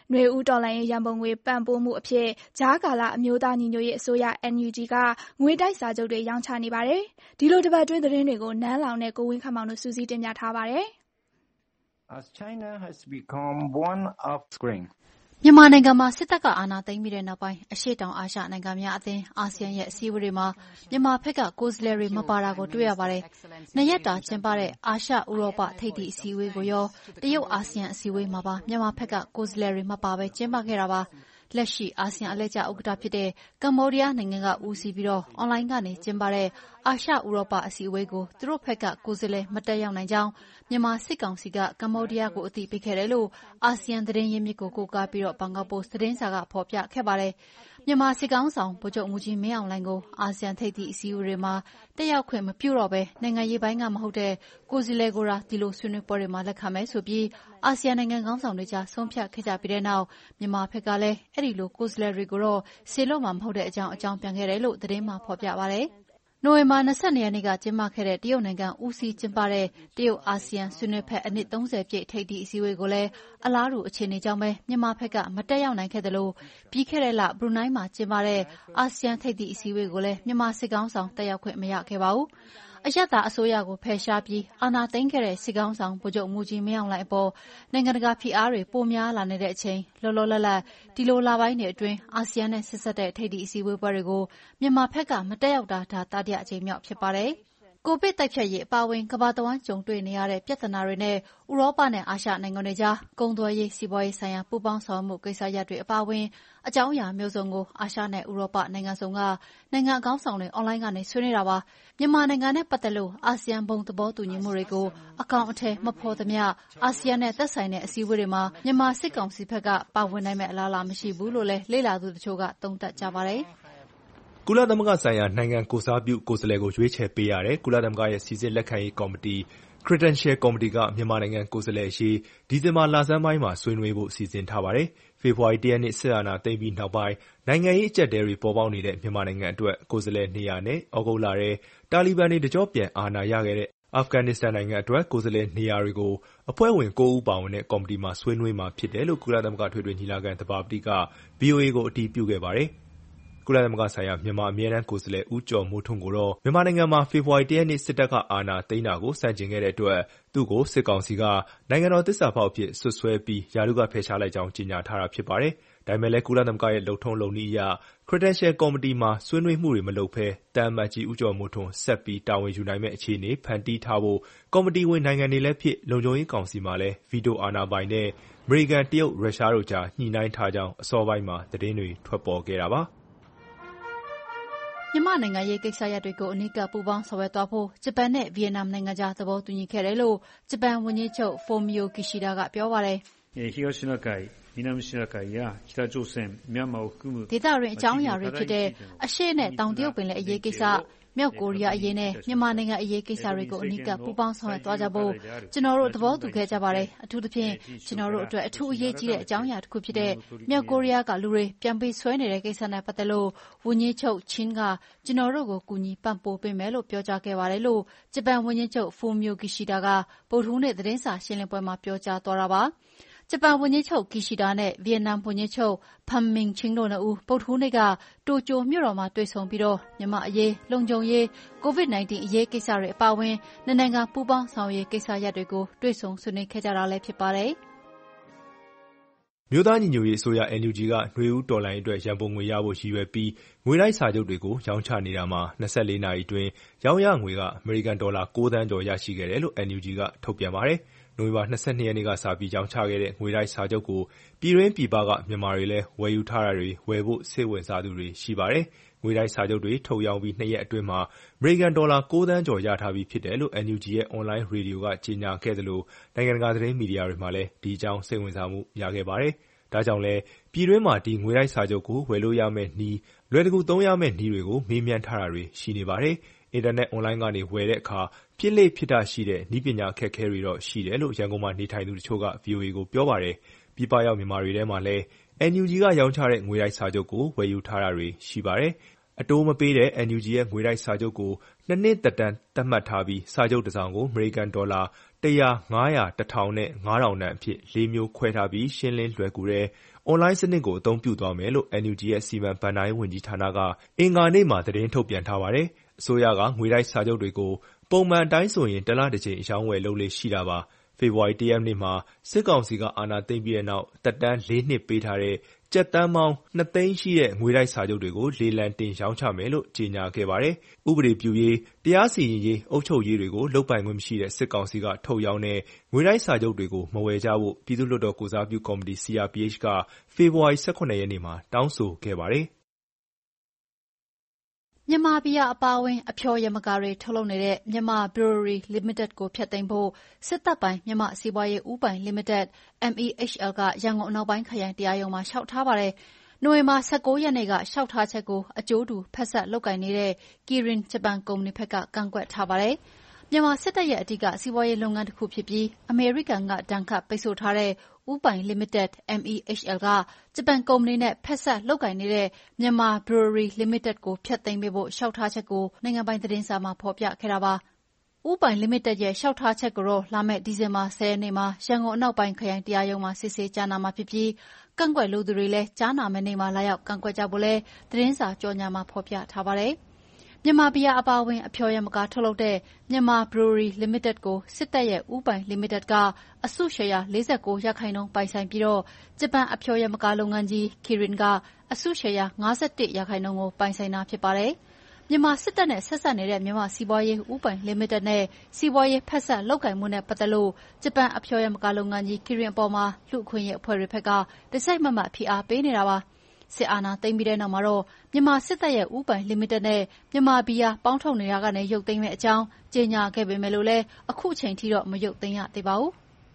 ຫນွေဦးတော်လှန်ရေးရန်ပုံငွေပံ့ပိုးမှုအဖြစ်ကြားကာလအမျိုးသားညီညွတ်ရေးအစိုးရ N U G ကငွေတိုက်စာချုပ်တွေရောင်းချနေပါတယ်။ဒီလိုတပတ်တွင်းသတင်းတွေကိုနန်းလောင်နဲ့ကိုဝင်းခန့်မောင်တို့စူးစီးတင်ပြထားပါတယ်။ As China has become one of screen မြန်မာနိုင်ငံမှာစစ်တပ်ကအာဏာသိမ်းပြီးတဲ့နောက်ပိုင်းအရှေ့တောင်အာရှနိုင်ငံများအသင်းအာဆီယံရဲ့အစည်းအဝေးတွေမှာမြန်မာဘက်ကကိုယ်စားလှယ်တွေမပါတာကိုတွေ့ရပါတယ်။နှစ်ရက်တာကျင်းပတဲ့အာရှဥရောပထိပ်သီးအစည်းအဝေးကိုရောတရုတ်အာဆီယံအစည်းအဝေးမှာပါမြန်မာဘက်ကကိုယ်စားလှယ်တွေမပါဘဲကျင်းပခဲ့တာပါ။လက်ရှိအာဆီယံအလှည့်ကျဥက္ကဋ္ဌဖြစ်တဲ့ကမ္ဘောဒီးယားနိုင်ငံကဦးစီးပြီးတော့အွန်လိုင်းကနေကျင်းပတဲ့အာရှဥရောပအစည်းအဝေးကိုသူတို့ဘက်ကကိုယ်စားလှယ်မတက်ရောက်နိုင်ကြောင်းမြန်မာစစ်ကောင်စီကကမ္ဘောဒီးယားကိုအသိပေးခဲ့တယ်လို့အာဆီယံသတင်းရင်းမြစ်ကိုကိုးကားပြီးတော့ဘန်ကောက်ပို့စ်သတင်းစာကဖော်ပြခဲ့ပါတယ်။မြန်မာစစ်ကောင်ဆောင်ဗိုလ်ချုပ်မှုကြီးမင်းအောင်လှိုင်ကိုအာဆီယံထိပ်သီးအစည်းအဝေးတွေမှာတက်ရောက်ခွင့်မပြုတော့ဘဲနိုင်ငံရေးပိုင်းကမဟုတ်တဲ့ကိုယ်စားလှယ်ကိုရာဒီလိုဆွေးနွေးပွဲတွေမှာလက်ခံမယ်ဆိုပြီးအာဆီယံနိုင်ငံခေါင်းဆောင်တွေကြားဆုံးဖြတ်ခဲ့ကြပြီးတဲ့နောက်မြန်မာဘက်ကလည်းအဲ့ဒီလိုကိုယ်စားလှယ်တွေကိုတော့ဆေလွတ်မှာမဟုတ်တဲ့အကြောင်းအကြောင်းပြန်ခဲ့တယ်လို့သတင်းမှာဖော်ပြပါတယ်။နိုဝင်ဘာ၂၂ရက်နေ့ကကျင်းပခဲ့တဲ့တရုတ်နိုင်ငံဦးစီးကျင်းပတဲ့တရုတ်အာဆီယံဆွေးနွေးဖက်အနှစ်၃၀ပြည့်ထိပ်သီးအစည်းအဝေးကိုလည်းအလားတူအခြေအနေကြောင့်ပဲမြန်မာဘက်ကမတက်ရောက်နိုင်ခဲ့တယ်လို့ပြီးခဲ့တဲ့လဘရူနိုင်းမှာကျင်းပတဲ့အာဆီယံထိပ်သီးအစည်းအဝေးကိုလည်းမြန်မာစစ်ကောင်ဆောင်တက်ရောက်ခွင့်မရခဲ့ပါဘူး။အရပ်သားအစိုးရကိုဖယ်ရှားပြီးအာဏာသိမ်းခဲ့တဲ့စစ်ကောင်ဆောင်ဗိုလ်ချုပ်မှုကြီးမင်းအောင်လှိုင်အပေါ်နိုင်ငံတကာဖိအားတွေပိုများလာနေတဲ့အချိန်လောလောလတ်လတ်ဒီလိုလပိုင်းတွေအတွင်းအာဆီယံနဲ့ဆက်ဆက်တဲ့ထိပ်သီးအစည်းအဝေးပွဲတွေကိုမြန်မာဘက်ကမတက်ရောက်တာဒါတတိယအကြိမ်မြောက်ဖြစ်ပါတယ်။ကိုဗစ်တိုက်ဖျက်ရေးအပါအဝင်ကမ္ဘာတဝန်းကြုံတွေ့နေရတဲ့ပြဿနာတွေနဲ့ဥရောပနဲ့အာရှနိုင်ငံတွေကြားကုန်သွယ်ရေးစီးပွားရေးဆိုင်ရာပူးပေါင်းဆောင်ရွက်မှုကိစ္စရပ်တွေအပါအဝင်အကြောင်းအရာမျိုးစုံကိုအာရှနဲ့ဥရောပနိုင်ငံစုံကနိုင်ငံအကောင်းဆောင်တွေအွန်လိုင်းကနေဆွေးနွေးတာပါမြန်မာနိုင်ငံနဲ့ပတ်သက်လို့အာဆီယံဘုံသဘောတူညီမှုတွေကိုအကောင့်အထည်မဖော်သမျှအာဆီယံနဲ့သက်ဆိုင်တဲ့အစည်းအဝေးတွေမှာမြန်မာစစ်ကောင်စီဘက်ကပါဝင်နိုင်မယ့်အလားအလာမရှိဘူးလို့လည်းလေ့လာသူတချို့ကသုံးသပ်ကြပါတယ်ကုလသမဂ္ဂဆိုင်ရာနိုင်ငံကိုစားပြုကိုယ်စားလှယ်ကိုရွေးချယ်ပေးရတဲ့ကုလသမဂ္ဂရဲ့စီစစ်လက်ခံရေးကော်မတီ Credential ကော်မတီကမြန်မာနိုင်ငံကိုယ်စားလှယ်အရေးဒီဇင်ဘာလဆန်းပိုင်းမှာဆွေးနွေးဖို့စီစဉ်ထားပါတယ်။ဖေဖော်ဝါရီလတစ်ရက်နေ့စစ်အာဏာသိမ်းပြီးနောက်ပိုင်းနိုင်ငံရေးအကျပ်အတည်းတွေပေါ်ပေါက်နေတဲ့မြန်မာနိုင်ငံအတွက်ကိုယ်စားလှယ်နေရာနဲ့ဩဂုတ်လထဲတာလီဘန်တွေတကြော့ပြန်အာဏာရခဲ့တဲ့အာဖဂန်နစ္စတန်နိုင်ငံအတွက်ကိုယ်စားလှယ်နေရာတွေကိုအဖွဲ့ဝင်၉ဦးပါဝင်တဲ့ကော်မတီမှာဆွေးနွေးမှာဖြစ်တယ်လို့ကုလသမဂ္ဂထွေထွေညီလာခံသဘာပတိက ဗွီအိုအေကိုအတည်ပြုခဲ့ပါတယ်။ကုလသမဂ္ဂဆိုင်ရာမြန်မာအမြဲတမ်းကိုယ်စားလှယ်ဦးကျော်မိုးထွန်းကိုတော့မြန်မာနိုင်ငံမှာဖေဖော်ဝါရီလတစ်ရက်နေ့စစ်တပ်ကအာဏာသိမ်းတာကိုဆန့်ကျင်ခဲ့တဲ့အတွက်သူ့ကိုစစ်ကောင်စီကနိုင်ငံတော်သစ္စာဖောက်အဖြစ်စွပ်စွဲပြီးရာထူးကဖယ်ရှားလိုက်ကြောင်းကြေညာထားတာဖြစ်ပါတယ်။ဒါပေမဲ့လည်းကုလသမဂ္ဂရဲ့လုပ်ထုံးလုပ်နည်းအရ Credential ကော်မတီမှာဆွေးနွေးမှုတွေမလုပ်ဘဲတန်အမတ်ကြီးဦးကျော်မိုးထွန်းဆက်ပြီးတာဝန်ယူနိုင်မယ့်အခြေအနေဖန်တီးထားဖို့ကော်မတီဝင်နိုင်ငံတွေလည်းဖြစ်လုံခြုံရေးကောင်စီမှာလည်းဗီတိုအာဏာပိုင်နဲ့အမေရိကန်တရုတ်ရုရှားတို့ကြားညှိနှိုင်းထားကြောင်းအစောပိုင်းမှာသတင်းတွေထွက်ပေါ်ခဲ့တာပါ။မြန်မာနိုင်ငံရေးကိစ္စရပ်တွေကိုအနီးကပ်ပူးပေါင်းဆောင်ရွက်သွားဖို့ဂျပန်နဲ့ဗီယက်နမ်နိုင်ငံကြားသဘောတူညီခဲ့တယ်လို့ဂျပန်ဝန်ကြီးချုပ် Fumio Kishida ကပြောပါတယ်ဒေသတွင်းအကြောင်းအရာတွေဖြစ်တဲ့အရှေ့နဲ့တောင်တရုတ်ပင်လယ်အရေးကိစ္စမြောက်ကိုရီးယားအရေးနဲ့မြန်မာနိုင်ငံအရေးကိစ္စတွေကိုအနီးကပ်ပူးပေါင်းဆောင်ရွက်သွားကြဖို့ကျွန်တော်တို့သဘောတူခဲ့ကြပါတယ်အထူးသဖြင့်ကျွန်တော်တို့အတွက်အထူးအရေးကြီးတဲ့အကြောင်းအရာတစ်ခုဖြစ်တဲ့မြောက်ကိုရီးယားကလူတွေပြန်ပြီးဆွဲနေတဲ့ကိစ္စနဲ့ပတ်သက်လို့ဝန်ကြီးချုပ်ချင်းကကျွန်တော်တို့ကိုကူညီပံ့ပိုးပေးမယ်လို့ပြောကြားခဲ့ပါတယ်လို့ဂျပန်ဝန်ကြီးချုပ် Fumio Kishida ကဗုဒ္ဓဟူးနေ့သတင်းစာရှင်းလင်းပွဲမှာပြောကြားသွားတာပါဂျပန်ဝန်ကြီးချုပ် Kishida နဲ့ဗီယက်နမ်ဝန်ကြီးချုပ် Pham Minh Chinh တို့နှစ်ဦးဗုဒ္ဓဟူးနေ့ကတိုကျိုမြို့တော်မှာတွေ့ဆုံပြီးတော့မြန်မာအရေးလုံခြုံရေး ကိုဗစ် ၁၉ အရေးကိစ္စတွေအပါအဝင်နိုင်ငံပူးပေါင်းဆောင်ရွက်ကိစ္စရပ်တွေကိုတွေ့ဆုံဆွေးနွေးခဲ့ကြတာလည်းဖြစ်ပါတယ်။မြို့သားညီညွတ်ရေးအစိုးရ N U G ကနှွေဦးတော်လှန်ရေးအတွက်ရန်ပုံငွေရဖို့ရည်ရွယ်ပြီးငွေတိုက်စာချုပ်တွေကိုရောင်းချနေတာမှာ၂၄နာရီအတွင်းရောင်းရငွေကအမေရိကန်ဒေါ်လာ၉သန်းကျော်ရရှိခဲ့တယ်လို့ N U G ကထုတ်ပြန်ပါတယ်။နိုဝင်ဘာ၂၂ရက်နေ့ကစပြီးရောင်းချခဲ့တဲ့ငွေတိုက်စာချုပ်ကိုပြည်တွင်းပြည်ပကမြန်မာတွေလည်းဝယ်ယူထားတာတွေဝယ်ဖို့စိတ်ဝင်စားသူတွေရှိပါတယ်။ငွေတိုက်စာချုပ်တွေထုတ်ရောင်းပြီးနှစ်ရက်အတွင်းမှာအမေရိကန်ဒေါ်လာ၉သန်းကျော်ရထားပြီးဖြစ်တယ်လို့ N U G ရဲ့အွန်လိုင်းရေဒီယိုကကြေညာခဲ့သလိုနိုင်ငံတကာသတင်းမီဒီယာတွေမှာလည်းဒီအကြောင်းစိတ်ဝင်စားမှုရခဲ့ပါတယ်။ဒါကြောင့်လည်းပြည်တွင်းမှာဒီငွေတိုက်စာချုပ်ကိုဝယ်လို့ရမယ့်နည်းလွယ်တကူသုံးရမယ့်နည်းတွေကိုမေးမြန်းထားတာတွေရှိနေပါတယ်။အင်တာနက်အွန်လိုင်းကနေဝယ်တဲ့အခါဖြစ်လေ့ဖြစ်ထရှိတဲ့နည်းပညာအခက်အခဲတွေတော့ရှိတယ်လို့ရန်ကုန်မှာနေထိုင်သူတချို့က ဗွီအိုအေကိုပြောပါတယ်။ပြည်ပရောက်မြန်မာတွေထဲမှာလည်း N U G ကရောင်းချတဲ့ငွေတိုက်စာချုပ်ကိုဝယ်ယူထားတာတွေရှိပါတယ်။အတိုးမပေးတဲ့ N U G ရဲ့ငွေတိုက်စာချုပ်ကိုနှစ်နှစ်သက်တမ်းသတ်မှတ်ထားပြီးစာချုပ်တစ်စောင်ကိုအမေရိကန်ဒေါ်လာတစ်ရာ၊ငါးရာ၊တစ်ထောင်နဲ့ငါးထောင်တန်အဖြစ်လေးမျိုးခွဲထားပြီးရှင်းလင်းလွယ်ကူတဲ့အွန်လိုင်းစနစ်ကိုအသုံးပြုသွားမယ်လို့ အန်ယူဂျီ ရဲ့စီမံဘဏ္ဍာရေးဝန်ကြီးဌာနကအင်္ဂါနေ့မှာသတင်းထုတ်ပြန်ထားပါတယ်။အစိုးရကငွေတိုက်စာချုပ်တွေကိုပုံမှန်အတိုင်းဆိုရင်တစ်လတစ်ကြိမ်အရောင်းအဝယ်လုပ်လေ့ရှိတာပါ။ဖေဖော်ဝါရီတစ်ရက်နေ့မှာစစ်ကောင်စီကအာဏာသိမ်းပြီးတဲ့နောက်သက်တမ်းလေးနှစ်ပေးထားတဲ့ကျပ်သန်းပေါင်းနှစ်သိန်းရှိတဲ့ငွေတိုက်စာချုပ်တွေကိုလေလံတင်ရောင်းချမယ်လို့ကြေညာခဲ့ပါတယ်။ဥပဒေပြုရေး၊တရားစီရင်ရေး၊အုပ်ချုပ်ရေးတွေကိုလုပ်ပိုင်ခွင့်မရှိတဲ့စစ်ကောင်စီကထုတ်ရောင်းတဲ့ငွေတိုက်စာချုပ်တွေကိုမဝယ်ကြဖို့ပြည်သူ့လွှတ်တော်ကိုယ်စားပြုကော်မတီ စီ အာร์ ပီ အိတ် ကဖေဖော်ဝါရီ၁၇ရက်နေ့မှာတောင်းဆိုခဲ့ပါတယ်။မြန်မာဘီယာအပါအဝင်အဖျော်ယမကာတွေထုတ်လုပ်နေတဲ့မြန်မာ Brewery Limited ကိုဖျက်သိမ်းဖို့စစ်တပ်ပိုင်မြန်မာ့စီးပွားရေးဦးပိုင်လိမိတက် အမ် အီ အိတ်ချ် အယ်လ် ကရန်ကုန်အနောက်ပိုင်းခရိုင်တရားရုံးမှာလျှောက်ထားပါတယ်။နိုဝင်ဘာ၁၉ရက်နေ့ကလျှောက်ထားချက်ကိုအကျိုးတူဖက်စပ်လုပ်ကိုင်နေတဲ့ Kirin ဂျပန်ကုမ္ပဏီဘက်ကကန့်ကွက်ထားပါတယ်။မြန်မာစစ်တပ်ရဲ့အဓိကစီးပွားရေးလုပ်ငန်းတစ်ခုဖြစ်ပြီးအမေရိကန်ကဒဏ်ခတ်ပိတ်ဆို့ထားတဲ့ဦးပိုင်လိမိတက် အမ် အီ အိတ်ချ် အယ်လ် ကဂျပန်ကုမ္ပဏီနဲ့ဖက်စပ်လုပ်ကိုင်နေတဲ့မြန်မာ Brewery Limited ကိုဖျက်သိမ်းပေးဖို့လျှောက်ထားချက်ကိုနိုင်ငံပိုင်သတင်းစာမှာဖော်ပြခဲ့တာပါ။ဦးပိုင်လိမိတက်ရဲ့လျှောက်ထားချက်ကိုတော့လာမယ့်ဒီဇင်ဘာ၁၀ရက်နေ့မှာရန်ကုန်အနောက်ပိုင်းခရိုင်တရားရုံးမှာစစ်ဆေးကြားနာမှာဖြစ်ပြီးကန့်ကွက်လိုသူတွေလည်းကြားနာမယ့်နေ့မှာလာရောက်ကန့်ကွက်ကြဖို့လည်းသတင်းစာကြော်ငြာမှာဖော်ပြထားပါတယ်။မြန်မာဘီယာအပါအဝင်အဖျော်ယမကာထုတ်လုပ်တဲ့မြန်မာ Brewery Limited ကိုစစ်တပ်ရဲ့ဦးပိုင်လိမိတက်ကအစုရှယ်ယာ၄၉ရာခိုင်နှုန်းပိုင်ဆိုင်ပြီးတော့ဂျပန်အဖျော်ယမကာလုပ်ငန်းကြီး Kirin ကအစုရှယ်ယာ၅၁ရာခိုင်နှုန်းကိုပိုင်ဆိုင်တာဖြစ်ပါတယ်။မြန်မာစစ်တပ်နဲ့ဆက်စပ်နေတဲ့မြန်မာစီးပွားရေးဦးပိုင်လိမိတက်နဲ့စီးပွားရေးဖက်စပ်လုပ်ကိုင်မှုနဲ့ပတ်သက်လို့ဂျပန်အဖျော်ယမကာလုပ်ငန်းကြီး Kirin အပေါ်မှာလူ့အခွင့်အရေးအဖွဲ့တွေဘက်ကတစိုက်မတ်မတ်ဖိအားပေးနေတာပါ။စစ်အာဏာသိမ်းပြီးတဲ့နောက်မှာတော့မြန်မာစစ်တပ်ရဲ့ဦးပိုင်လိမိတက်နဲ့မြန်မာဘီယာပေါင်းထုတ်နေရာကနေရုပ်သိမ်းမယ့်အကြောင်းကြေညာခဲ့ပေမဲ့လို့လည်းအခုချိန်ထိတော့မရုပ်သိမ်းရသေးပါဘူး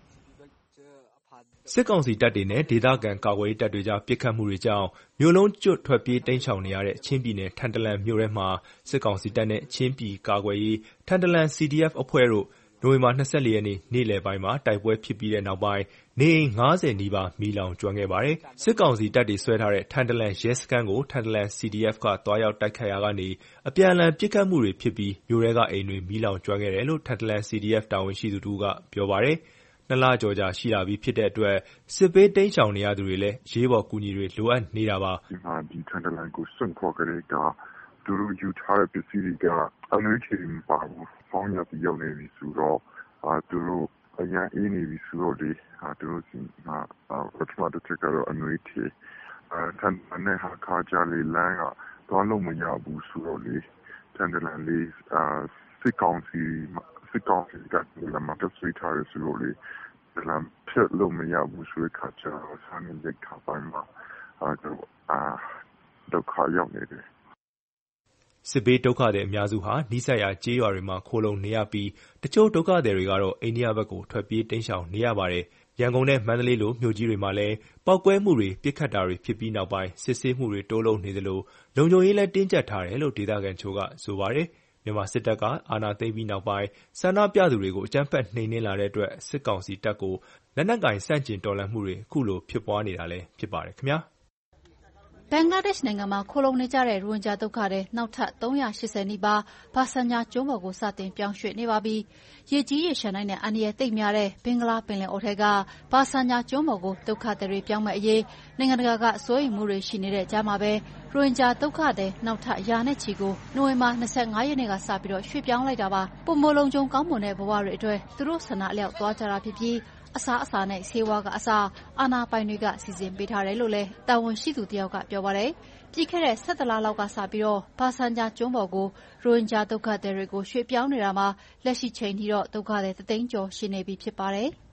။စစ်ကောင်စီတပ်တွေနဲ့ဒေသခံကာကွယ်ရေးတပ်တွေကြားပစ်ခတ်မှုတွေကြောင့်မြို့လုံးကျွတ်ထွက်ပြေးတိမ်းရှောင်နေရတဲ့ချင်းပြည်နယ်ထန်တလန်မြို့ထဲမှာစစ်ကောင်စီတပ်နဲ့ချင်းပြည်ကာကွယ်ရေးထန်တလန် စီ ဒီ အက်ဖ် အဖွဲ့တို့နိုဝင်ဘာ၂၄ရက်နေ့နေ့လယ်ပိုင်းမှာတိုက်ပွဲဖြစ်ပြီးတဲ့နောက်ပိုင်းနေအိမ်၅၀နီးပါးမီးလောင်ကျွမ်းခဲ့ပါတယ်။စစ်ကောင်စီတပ်တွေဆွဲထားတဲ့ထန်တလန်ရဲစခန်းကိုထန်တလန် စီ ဒီ အက်ဖ် ကသွားရောက်တိုက်ခိုက်ရာကနေအပြန်အလှန်ပစ်ခတ်မှုတွေဖြစ်ပြီးမြို့ထဲကအိမ်တွေမီးလောင်ကျွမ်းခဲ့တယ်လို့ထန်တလန် စီ ဒီ အက်ဖ် တာဝန်ရှိသူတစ်ဦးကပြောပါတယ်။နှစ်လကျော်ကြာရှိလာပြီဖြစ်တဲ့အတွက်စစ်ဘေးတိမ်းရှောင်နေရသူတွေလည်းအရေးပေါ်ကူညီတွေလိုအပ်နေတာပါ။ဒီမှာဒီထန်တလန်ကိုစွန့်ခွာကြတဲ့ကသူတို့ယူထားတဲ့ပစ္စည်းတွေကအနွေးထည်မပါဘူး။ဖောင်းရပြီးရောက်နေပြီဆိုတော့အာသူတို့အရင်အေးနေပြီဆိုတော့လေအာသူတို့စီမှာပထမတစ်ချက်ကတော့အနွေးထည်အာထန်တလန်နဲ့ဟာခါကြလေးလမ်းကသွားလို့မရဘူးဆိုတော့လေထန်တလန်လေးအာစစ်ကောင်စီစစ်ကောင်စီကလည်းမတဆွေးထားရဆိုလို့လေတလန်ဖြစ်လို့မရဘူးဆိုတဲ့ခါကျတော့ဆမ်းနေတဲ့ခါပိုင်းမှာအာတော့အာဒုက္ခရောက်နေတယ်စစ်ဘေးဒုက္ခသည်အများစုဟာနီးစပ်ရာကျေးရွာတွေမှာခိုလုံနေရပြီးတချို့ဒုက္ခသည်တွေကတော့အိန္ဒိယဘက်ကိုထွက်ပြေးတိမ်းရှောင်နေရပါတယ်။ရန်ကုန်နဲ့မန္တလေးလိုမြို့ကြီးတွေမှာလည်းပေါက်ကွဲမှုတွေပစ်ခတ်တာတွေဖြစ်ပြီးနောက်ပိုင်းစစ်ဆေးမှုတွေတိုးလုပ်နေသလိုလုံခြုံရေးလည်းတင်းကျပ်ထားတယ်လို့ဒေသခံချို့ကဆိုပါတယ်။မြန်မာစစ်တပ်ကအာဏာသိမ်းပြီးနောက်ပိုင်းဆန္ဒပြသူတွေကိုအကြမ်းဖက်နှိမ်နင်းလာတဲ့အတွက်စစ်ကောင်စီတပ်ကိုလက်နက်ကိုင်ဆန့်ကျင်တော်လှန်မှုတွေအခုလိုဖြစ်ပွားနေတာလည်းဖြစ်ပါတယ်ခင်ဗျာ။ဘင်္ဂလားဒေ့ရှ်နိုင်ငံမှာခိုလုံနေကြတဲ့ရိုဟင်ဂျာဒုက္ခသည်နောက်ထပ်၃၈၀နီးပါးဘာဆန်ချာကျွန်းပေါ်ကိုစတင်ပြောင်းရွှေ့နေပါပြီ။ရေကြီးရေလျှံနိုင်တဲ့အန္တရာယ်သိပ်များတဲ့ဘင်္ဂလားပင်လယ်အော်ထဲကဘာဆန်ချာကျွန်းပေါ်ကိုဒုက္ခသည်တွေပြောင်းမဲ့အရေးနိုင်ငံတကာကစိုးရိမ်မှုတွေရှိနေတဲ့ကြားမှာပဲရိုဟင်ဂျာဒုက္ခသည်နောက်ထပ်ရာနဲ့ချီကိုနိုဝင်ဘာ၂၅ရက်နေ့ကစပြီးတော့ရွှေ့ပြောင်းလိုက်တာပါ။ပုံမလုံးကျုံကောင်းမွန်တဲ့ဘဝတွေအတွက်သူတို့ဆန္ဒအလျောက်သွားကြတာဖြစ်ပြီးအစားအစာနဲ့ဆေးဝါးကအစအာဏာပိုင်တွေကစီစဉ်ပေးထားတယ်လို့လည်းတာဝန်ရှိသူတယောက်ကပြောပါတယ်။ပြီးခဲ့တဲ့၁၇လလောက်ကစပြီးတော့ဘာဆန်ချာကျွန်းပေါ်ကိုရိုဟင်ဂျာဒုက္ခသည်တွေကိုရွှေ့ပြောင်းနေတာမှာလက်ရှိချိန်ထိတော့ဒုက္ခသည်တစ်သိန်းကျော်ရှိနေပြီဖြစ်ပါတယ်။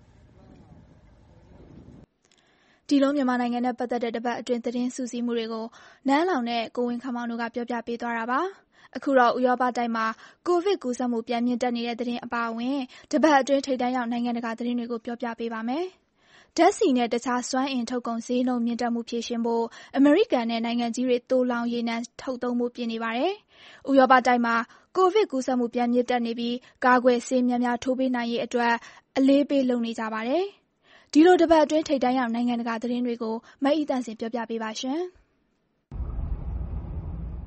ဒီလိုမြန်မာနိုင်ငံနဲ့ပတ်သက်တဲ့တပတ်အတွင်းသတင်းစုစည်းမှုတွေကိုနန်းလောင်နဲ့ကိုဝင်းခမောင်တို့ကပြောပြပေးသွားတာပါ။အခုတော့ဥရောပတိုက်မှာကိုဗစ်ကူးစက်မှုပြန်မြင့်တက်နေတဲ့သတင်းအပါအဝင်တပတ်အတွင်းထိပ်တန်းရောက်နိုင်ငံတကာသတင်းတွေကိုပြောပြပေးပါမယ်။ဓာတ်ဆီနဲ့တခြားစွမ်းအင်ထုတ်ကုန်ဈေးနှုန်းမြင့်တက်မှုဖြေရှင်းဖို့အမေရိကန်နဲ့နိုင်ငံကြီးတွေသိုလှောင်ရေနံထုတ်သုံးမှုပြင်နေပါတယ်။ဥရောပတိုက်မှာကိုဗစ်ကူးစက်မှုပြန်မြင့်တက်နေပြီးကာကွယ်ဆေးများများထိုးပေးနိုင်ရေးအတွက်အလေးပေးလုပ်နေကြပါတယ်။ဒီလိုတပတ်အတွင်းထိပ်တန်းရောက်နိုင်ငံတကာသတင်းတွေကိုမအိသန့်စင်ပြောပြပေးပါရှင်။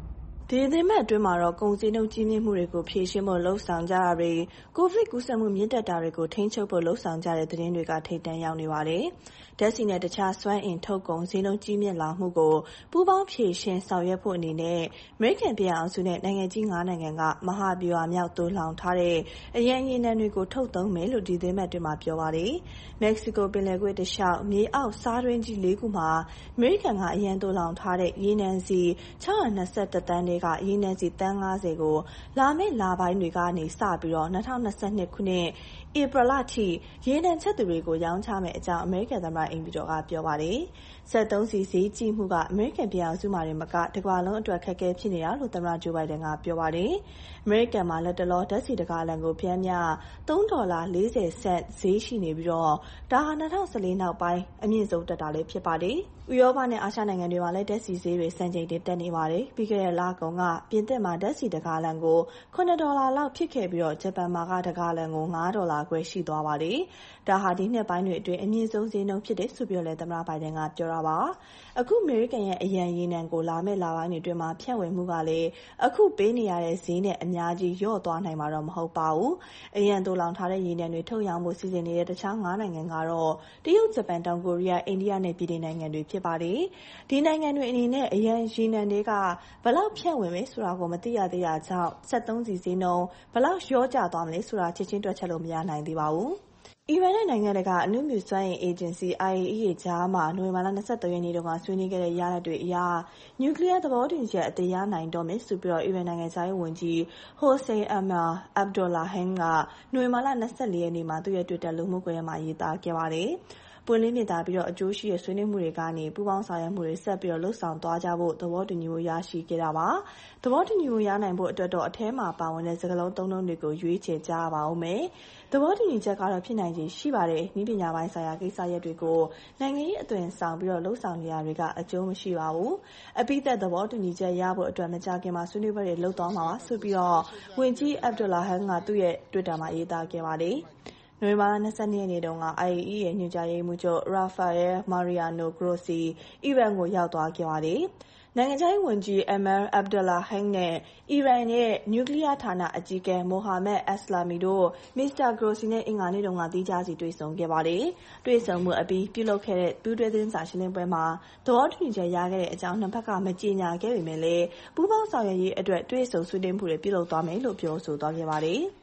ဒီသီတင်းပတ်အတွင်းမှာတော့ကုန်စည်နှုန်းကြီးမြင့်မှုတွေကိုဖြေရှင်းဖို့လှုံ့ဆော်ကြတာတွေကိုဗစ်ကူးစက်မှုမြင့်တက်တာတွေကိုထိန်းချုပ်ဖို့လှုံ့ဆော်ကြတဲ့သတင်းတွေကထိပ်တန်းရောက်နေပါတယ်။ဓာတ်ဆီနဲ့တခြားစွမ်းအင်ထုတ်ကုန်ဈေးနှုန်းကြီးမြင့်လာမှုကိုပူးပေါင်းဖြေရှင်းဆောင်ရွက်ဖို့အနေနဲ့အမေရိကန်ပြည်ထောင်စုနဲ့နိုင်ငံကြီး၅နိုင်ငံကမဟာဗျူဟာမြောက်သိုလှောင်ထားတဲ့အရန်ရေနံတွေကိုထုတ်သုံးမယ်လို့ဒီသီတင်းပတ်အတွင်းမှာပြောပါတယ်။မက္ကဆီကိုပင်လယ်ကွေ့တစ်လျှောက်မြေအောက်စားတွင်းကြီးလေးခုမှာအမေရိကန်ကအရန်သိုလှောင်ထားတဲ့ရေနံစီ၆၂၁တန်းတွေကရေနံစီတန်း၅၀ကိုလာမယ့်လပိုင်းတွေကနေစပြီးတော့၂၀၂၂ခုနှစ်ဧပြီလထိရေနံချက်သူတွေကိုရောင်းချမယ့်အကြောင်းအမေရိကန်သမ္မတအိမ်ဖြူတော်ကပြောပါတယ်။စက်သုံးဆီဈေးကြီးမှုကအမေရိကန်ပြည်ထောင်စုမှာတင်မကတကမ္ဘာလုံးအတွက်ခက်ခဲဖြစ်နေတာလို့သမ္မတဂျိုးဘိုင်ဒန်ကပြောပါတယ်။အမေရိကန်မှာလက်တလောဓာတ်ဆီတဂါလံကိုပျမ်းမျှသုံးဒေါ်လာ၄၀ဆင့်ဈေးရှိနေပြီးတော့ဒါဟာ၂၀၁၄နောက်ပိုင်းအမြင့်ဆုံးတက်တာလည်းဖြစ်ပါတယ်။ဥရောပနဲ့အာရှနိုင်ငံတွေမှာလည်းဓာတ်ဆီဈေးတွေစံချိန်တင်တက်နေပါတယ်။ပြီးခဲ့တဲ့လကုန်ကပြင်သစ်မှာဓာတ်ဆီတဂါလံကိုခုနှစ်ဒေါ်လာလောက်ဖြစ်ခဲ့ပြီးတော့ဂျပန်မှာကတဂါလံကို၅ဒေါ်လာခွဲရှိသွားပါတယ်။ဒါဟာဒီနှစ်ပိုင်းတွေအတွင်းအမြင့်ဆုံးဈေးနှုန်းဖြစ်တယ်ဆိုပြီးတော့လည်းသမ္မတဘိုင်ဒန်ကပြောတာပါ။အခုအမေရိကန်ရဲ့အရန်ရေနံကိုလာမယ့်လပိုင်းတွေအတွင်းမှာဖြန့်ဝေမှုကလည်းအခုပေးနေရတဲ့ဈေးနဲ့အများကြီးလျော့သွားနိုင်မှာတော့မဟုတ်ပါဘူး။အရန်သိုလှောင်ထားတဲ့ရေနံတွေထုတ်ရောင်းဖို့စီစဉ်နေတဲ့တခြား၅နိုင်ငံကတော့တရုတ်၊ဂျပန်၊တောင်ကိုရီးယား၊အိန္ဒိယနဲ့ဗြိတိန်နိုင်ငံတွေဖြစ်ပါတယ်။ဒီနိုင်ငံတွေအနေနဲ့အရန်ရေနံတွေကဘယ်လောက်ဖြန့်ဝေမယ်ဆိုတာကိုမသိရသေးတာကြောင့်စက်သုံးဆီဈေးနှုန်းဘယ်လောက်လျော့ကျသွားမလဲဆိုတာချက်ချင်းတွက်ချက်လို့မရနိုင်သေးပါဘူး။အီရန်နဲ့နိုင်ငံတကာအနုမြူစွမ်းအင်အေဂျင်စီ အိုင်အေအီ ကြားမှာနိုဝင်ဘာလ၂၃ရက်နေ့တုန်းကဆွေးနွေးခဲ့တဲ့ရလဒ်တွေအရနျူကလ িয়ার သဘောတူညီချက်အသေးရနိုင်တော့မယ်ဆိုပြီးတော့အီရန်နိုင်ငံခြားရေးဝန်ကြီးဟိုစိန်အမယ်အဗ်ဒူလာဟန်ကနိုဝင်ဘာလ၂၄ရက်နေ့မှာသူ့ရဲ့ Twitter လူမှုကွန်ရက်မှာရေးသားခဲ့ပါတယ်။ပွင့်လင်းမြင်သာပြီးတော့အကျိုးရှိတဲ့ဆွေးနွေးမှုတွေကနေပူးပေါင်းဆောင်ရွက်မှုတွေဆက်ပြီးတော့လှုပ်ဆောင်သွားကြဖို့သဘောတူညီမှုရရှိခဲ့တာပါ။သဘောတူညီမှုရနိုင်ဖို့အတွက်တော့အထဲမှာပါဝင်တဲ့စကားလုံးသုံးလုံးတွေကိုရွေးချယ်ကြရပါဦးမယ်။သဘောတူညီချက်ကတော့ဖြစ်နိုင်ခြေရှိပါတယ်။နည်းပညာပိုင်းဆိုင်ရာကိစ္စရပ်တွေကိုနိုင်ငံရေးအသွင်ဆောင်ပြီးတော့လှုပ်ဆောင်နေရတွေကအကျိုးမရှိပါဘူး။အပိသက်သဘောတူညီချက်ရဖို့အတွက်မကြာခင်မှာဆွေးနွေးပွဲတွေလုပ်သွားမှာပါဆိုပြီးတော့ဝန်ကြီးအဗ်ဒူလာဟန်ကသူ့ရဲ့ Twitter မှာရေးသားခဲ့ပါတယ်။နိုဝင်ဘာလ၂၂ရက်နေ့တုန်းက အိုင်အေအီ ရဲ့ညွှန်ကြားရေးမှူးချုပ်ရာဖာယဲမာရီယာနိုဂရိုစီအီရန်ကိုရောက်သွားခဲ့ပါတယ်။နိုင်ငံခြားရေးဝန်ကြီးအမယ်အဗ်ဒူလာဟန်နဲ့အီရန်ရဲ့နျူကလ িয়ার ဌာနအကြီးအကဲမိုဟာမက်အက်စလာမီတို့မစ္စတာဂရိုစီနဲ့အင်္ဂါနေ့တုန်းကသီးခြားစီတွေ့ဆုံခဲ့ပါတယ်။တွေ့ဆုံမှုအပြီးပြုလုပ်ခဲ့တဲ့ပူးတွဲသတင်းစာရှင်းလင်းပွဲမှာသဘောတူညီချက်ရခဲ့တဲ့အကြောင်းနှစ်ဖက်ကမကြေညာခဲ့ပေမဲ့လည်းပူးပေါင်းဆောင်ရွက်ရေးအတွက်တွေ့ဆုံဆွေးနွေးမှုတွေပြုလုပ်သွားမယ်လို့ပြောဆိုသွားခဲ့ပါတယ်။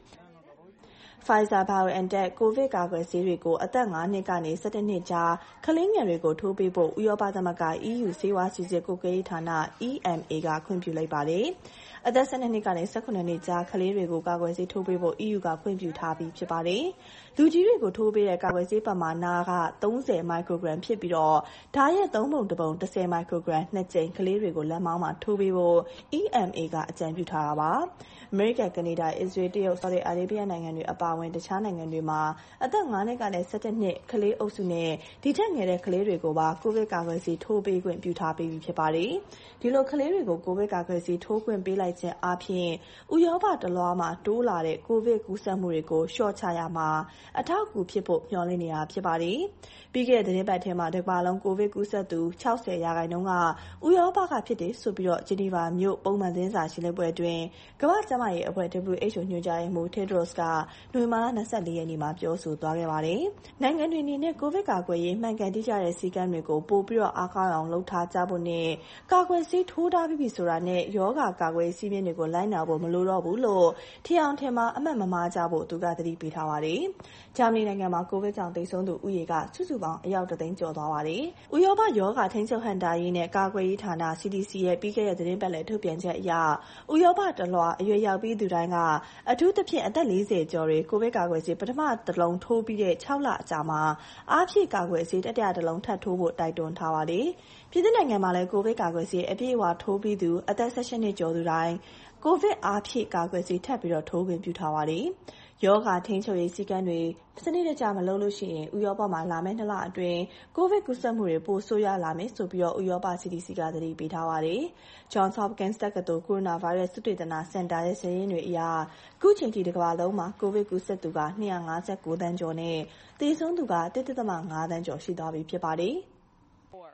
Pfizer-BioNTech ကိုဗစ်ကာကွယ်ဆေးတွေကိုအသက်၅နှစ်ကနေ၁၁နှစ်ကြားကလေးငယ်တွေကိုထိုးပေးဖို့ဥရောပသမဂ္ဂ အီးယူ ဆေးဝါးစီစစ်ကွပ်ကဲရေးဌာန အီးအမ်အေ ကခွင့်ပြုလိုက်ပါတယ်။အသက်၁၂နှစ်ကနေ၁၇နှစ်ကြားကလေးတွေကိုကာကွယ်ဆေးထိုးပေးဖို့ အီးယူ ကခွင့်ပြုထားပြီးဖြစ်ပါတယ်။လူကြီးတွေကိုထိုးပေးတဲ့ကာကွယ်ဆေးပမာဏက၃၀မိုက်ခရိုဂရမ်ဖြစ်ပြီးတော့ဒါရဲ့သုံးပုံတစ်ပုံ၁၀မိုက်ခရိုဂရမ်နှစ်ကြိမ်ကလေးတွေကိုလက်မောင်းမှာထိုးပေးဖို့ အီးအမ်အေ ကအကြံပြုထားတာပါ။အမေရိကန်၊ကနေဒါ၊အစ္စရေး၊တရုတ်၊ဆော်ဒီအာရေဗျနိုင်ငံတွေအပါအဝင်တခြားနိုင်ငံတွေမှာအသက်၅နှစ်ကနေ၁၁နှစ်ကလေးအုပ်စုနဲ့ဒီထက်ငယ်တဲ့ကလေးတွေကိုပါကိုဗစ်ကာကွယ်ဆေးထိုးပေးခွင့်ပြုထားပြီးဖြစ်ပါတယ်။ဒီလိုကလေးတွေကိုကိုဗစ်ကာကွယ်ဆေးထိုးခွင့်ပေးလိုက်ခြင်းအပြင်ဥရောပတလွှားမှာတိုးလာတဲ့ကိုဗစ်ကူးစက်မှုတွေကိုလျှော့ချရမှာအထောက်အကူဖြစ်ဖို့မျှော်လင့်နေတာဖြစ်ပါတယ်။ပြီးခဲ့တဲ့သတင်းပတ်ထဲမှာတကမ္ဘာလုံးကိုဗစ်ကူးစက်သူ၆၀ရာခိုင်နှုန်းကဥရောပကဖြစ်တယ်ဆိုပြီးတော့ဂျီနီဗာမြို့ပုံမှန်သတင်းစာရှင်းလင်းပွဲအတွင်းကမ္ဘာ့ကျန်းမာရေးအဖွဲ့ ဒဘလျူ အိချ်အို ညွှန်ကြားရေးမှူး Tedros ကနိုဝင်ဘာလ၂၄ရက်နေ့မှာပြောဆိုသွားခဲ့ပါတယ်။နိုင်ငံတွေအနေနဲ့ကိုဗစ်ကာကွယ်ရေးမှန်ကန်တိကျတဲ့စည်းကမ်းတွေကိုပိုပြီးတော့အားကောင်းအောင်လုပ်ထားကြဖို့နဲ့ကာကွယ်ဆေးထိုးထားပြီးပြီဆိုတာနဲ့ရောဂါကာကွယ်ရေးစည်းမျဉ်းတွေကိုလိုက်နာဖို့မလိုတော့ဘူးလို့ထီအောင်ထင်မှာအမှတ်မမှားကြဖို့သူကသတိပေးထားပါတယ်။ဂျာမနီနိုင်ငံမှာကိုဗစ်ကြောင့်သေဆုံးသူဦးရေကစုစုပေါင်းအယောက်တစ်သိန်းကျော်သွားပါတယ်။ဥရောပရောဂါထိန်းချုပ်ဟန့်တားရေးနဲ့ကာကွယ်ရေးဌာန စီ ဒီ စီ ရဲ့ပြီးခဲ့တဲ့သတင်းပတ်လည်ထုတ်ပြန်ချက်အရဥရောပတလွှားအရွယ်ရောက်ပြီးသူတိုင်းကအထူးသဖြင့်အသက်၄၀ကျော်တွေကိုဗစ်ကာကွယ်ဆေးပထမတစ်လုံးထိုးပြီးတဲ့၆လအကြာမှာအားဖြည့်ကာကွယ်ဆေးတတိယတစ်လုံးထပ်ထိုးဖို့တိုက်တွန်းထားပါတယ်။ပြည်သူ့နိုင်ငံမှာလည်းကိုဗစ်ကာကွယ်ဆေးအပြည့်အဝထိုးပြီးသူအသက်၁၈နှစ်ကျော်သူတိုင်းကိုဗစ်အားဖြည့်ကာကွယ်ဆေးထပ်ပြီးတော့ထိုးခွင့်ပြုထားပါတယ်။ရောဂါထိန်းချုပ်ရေးစည်းကမ်းတွေစနစ်တကျမလုပ်လို့ရှိရင်ဥရောပမှာလာမယ့်နှစ်လအတွင်းကိုဗစ်ကူးစက်မှုတွေပိုဆိုးရွားလာမယ်ဆိုပြီးတော့ဥရောပ စီ ဒီ စီ ကသတိပေးထားပါတယ်။ Johns Hopkins တက္ကသိုလ်ကိုရိုနာဗိုင်းရပ်စ်သုတေသနစင်တာရဲ့စာရင်းတွေအရအခုချိန်ထိတစ်ကမ္ဘာလုံးမှာကိုဗစ်ကူးစက်သူက၂၅၉သန်းကျော်နဲ့သေဆုံးသူက၁.၅သန်းကျော်ရှိသွားပြီဖြစ်ပါတယ်။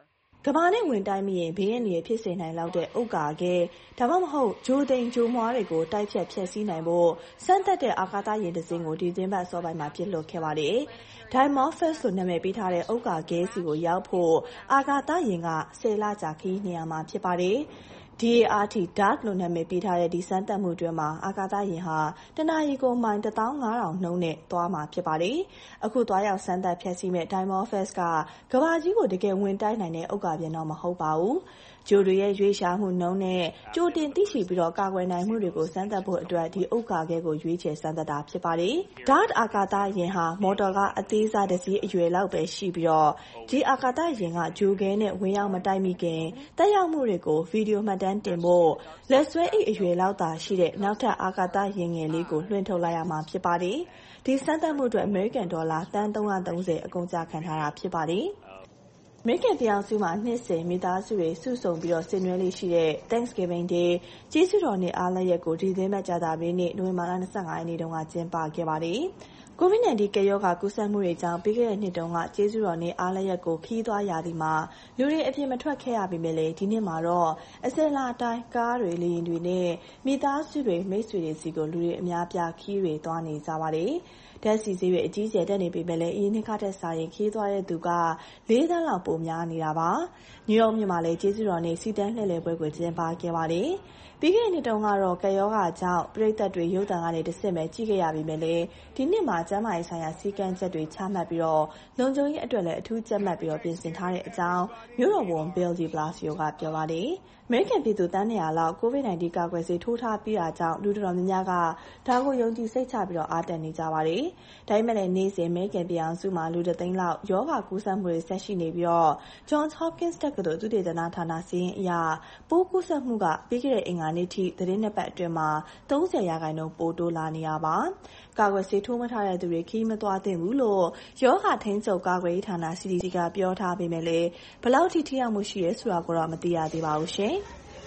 ကမ္ဘာနဲ့ဝင်တိုက်မိရင်ဘေးအန္တရာယ်ဖြစ်စေနိုင်လောက်တဲ့ဥက္ကာခဲဒါမှမဟုတ်ဂျိုသိမ်ဂျိုမွားတွေကိုတိုက်ဖြတ်ဖျက်ဆီးနိုင်ဖို့စမ်းသပ်တဲ့အာကာသယာဉ်တစ်စင်းကိုဒီသင်းပတ်စောပိုင်းမှာပြစ်လွှတ်ခဲ့ပါတယ်။ Dimorphos ဆိုနာမည်ပေးထားတဲ့ဥက္ကာခဲစီကိုရောက်ဖို့အာကာသယာဉ်ကဆယ်လကြာခရီးနေရမှာဖြစ်ပါတယ်။ DART DART လို့နာမည်ပေးထားတဲ့ဒီစမ်းသပ်မှုအတွင်းမှာအာကာသယာဉ်ဟာတနာရီကိုမိုင်တစ်သောင်းငါးထောင်နှုန်းနဲ့သွားမှာဖြစ်ပါတယ်။အခုသွားရောက်စမ်းသပ်ဖျက်ဆီးမဲ့ Dimorphos ကကမ္ဘာကြီးကိုတကယ်ဝင်တိုက်နိုင်တဲ့ဥက္ကာပြန်တော့မဟုတ်ပါဘူး။ဂျိုတွေရဲ့ရွေးရှားမှုနှုန်းနဲ့ကြိုတင်သိရှိပြီးတော့ကာကွယ်နိုင်မှုတွေကိုစမ်းသပ်ဖို့အတွက်ဒီဥက္ကာခဲကိုရွေးချယ်စမ်းသပ်တာဖြစ်ပါတယ်။ DART အာကာသယာဉ်ဟာမော်တော်ကားအသေးစားတစ်စီးအရွယ်လောက်ပဲရှိပြီးတော့ဒီအာကာသယာဉ်ကဂျိုခဲနဲ့ဝင်ရောက်မတိုက်မိခင်တက်ရောက်မှုတွေကိုဗီဒီယိုမှတ်တမ်းတင်ဖို့လက်ဆွဲအိတ်အရွယ်လောက်သာရှိတဲ့နောက်ထပ်အာကာသယာဉ်ငယ်လေးကိုလွှင့်ထုတ်လိုက်ရမှာဖြစ်ပါတယ်။ဒီစမ်းသပ်မှုအတွက်အမေရိကန်ဒေါ်လာသန်းသုံးရာသုံးဆယ်အကုန်အကျခံထားတာဖြစ်ပါတယ်။အမေရိကန်ပြည်ထောင်စုမှာနှစ်စဉ်မိသားစုတွေစုဆုံပြီးတော့ဆင်နွှဲလေးရှိတဲ့ Thanksgiving Day ကျေးဇူးတော်နေ့အားလပ်ရက်ကိုဒီသင်းပတ်ကြာသပတေးနေ့နိုဝင်ဘာလ၂၅ရက်နေ့တုန်းကကျင်းပခဲ့ပါတယ်။ ကိုဗစ်-၁၉ ကပ်ရောဂါကူးစက်မှုတွေကြောင့်ပြီးခဲ့တဲ့နှစ်တုန်းကကျေးဇူးတော်နေ့အားလပ်ရက်ကိုခရီးသွားရာသီမှာလူတွေအပြင်မထွက်ခဲ့ရပေမဲ့လည်းဒီနှစ်မှာတော့အစဥ်အလာအတိုင်းကားတွေလေယာဉ်တွေနဲ့မိသားစုတွေမိတ်ဆွေတွေစီကိုလူတွေအများပြားခရီးတွေသွားနေကြပါတယ်။ဓာတ်ဆီဈေးတွေအကြီးအကျယ်တက်နေပေမဲ့လည်းအရင်နှစ်ကထက်စာရင်ခရီးသွားတဲ့သူကလေးသန်းလောက်ပိုများနေတာပါ။နယူးယောက်မြို့မှာလည်းကျေးဇူးတော်နေ့စီတန်းလှည့်လည်ပွဲကိုကျင်းပခဲ့ပါတယ်။ပြီးခဲ့တဲ့နှစ်တုန်းကတော့ကပ်ရောဂါကြောင့်ပရိသတ်တွေရုပ်သံကနေတစ်ဆင့်ပဲကြည့်ခဲ့ရပေမဲ့လည်းဒီနှစ်မှာကျန်းမာရေးဆိုင်ရာစည်းကမ်းချက်တွေချမှတ်ပြီးတော့လုံခြုံရေးအတွက်လည်းအထူးကြပ်မတ်ပြီးတော့ပြင်ဆင်ထားတဲ့အကြောင်းမြို့တော်ဝန် Bill de Blasio ကပြောပါတယ်။အမေရိကန်ပြည်သူသန်း၂၀၀လောက်ကိုဗစ်-၁၉ ကာကွယ်ဆေးထိုးထားပြီးတာကြောင့်လူတော်တော်များများကဒါကိုယုံကြည်စိတ်ချပြီးတော့အားတက်နေကြပါတယ်။ဒါပေမဲ့လည်းနေ့စဉ်အမေရိကန်ပြည်အောင်စုမှာလူတစ်သိန်းလောက်ရောဂါကူးစက်မှုတွေဆက်ရှိနေပြီးတော့ Johns Hopkins တက္ကသိုလ်သုတေသနဌာနစီးရင်အရပိုးကူးစက်မှုကပြီးခဲ့တဲ့အင်္ဂါနေ့ထိသတင်းနှစ်ပတ်အတွင်းမှာသုံးဆယ်ရာခိုင်နှုန်းပိုတိုးလာနေတာပါ။ကာကွယ်ဆေးထိုးမထားတဲ့သူတွေခရီးမသွားသင့်ဘူးလို့ရောဂါထိန်းချုပ်ကာကွယ်ရေးဌာန C D C ကပြောထားပေမဲ့လည်းဘယ်လောက်ထိထိရောက်မှုရှိရဲဆိုတာကိုတော့မသိရသေးပါဘူးရှင်။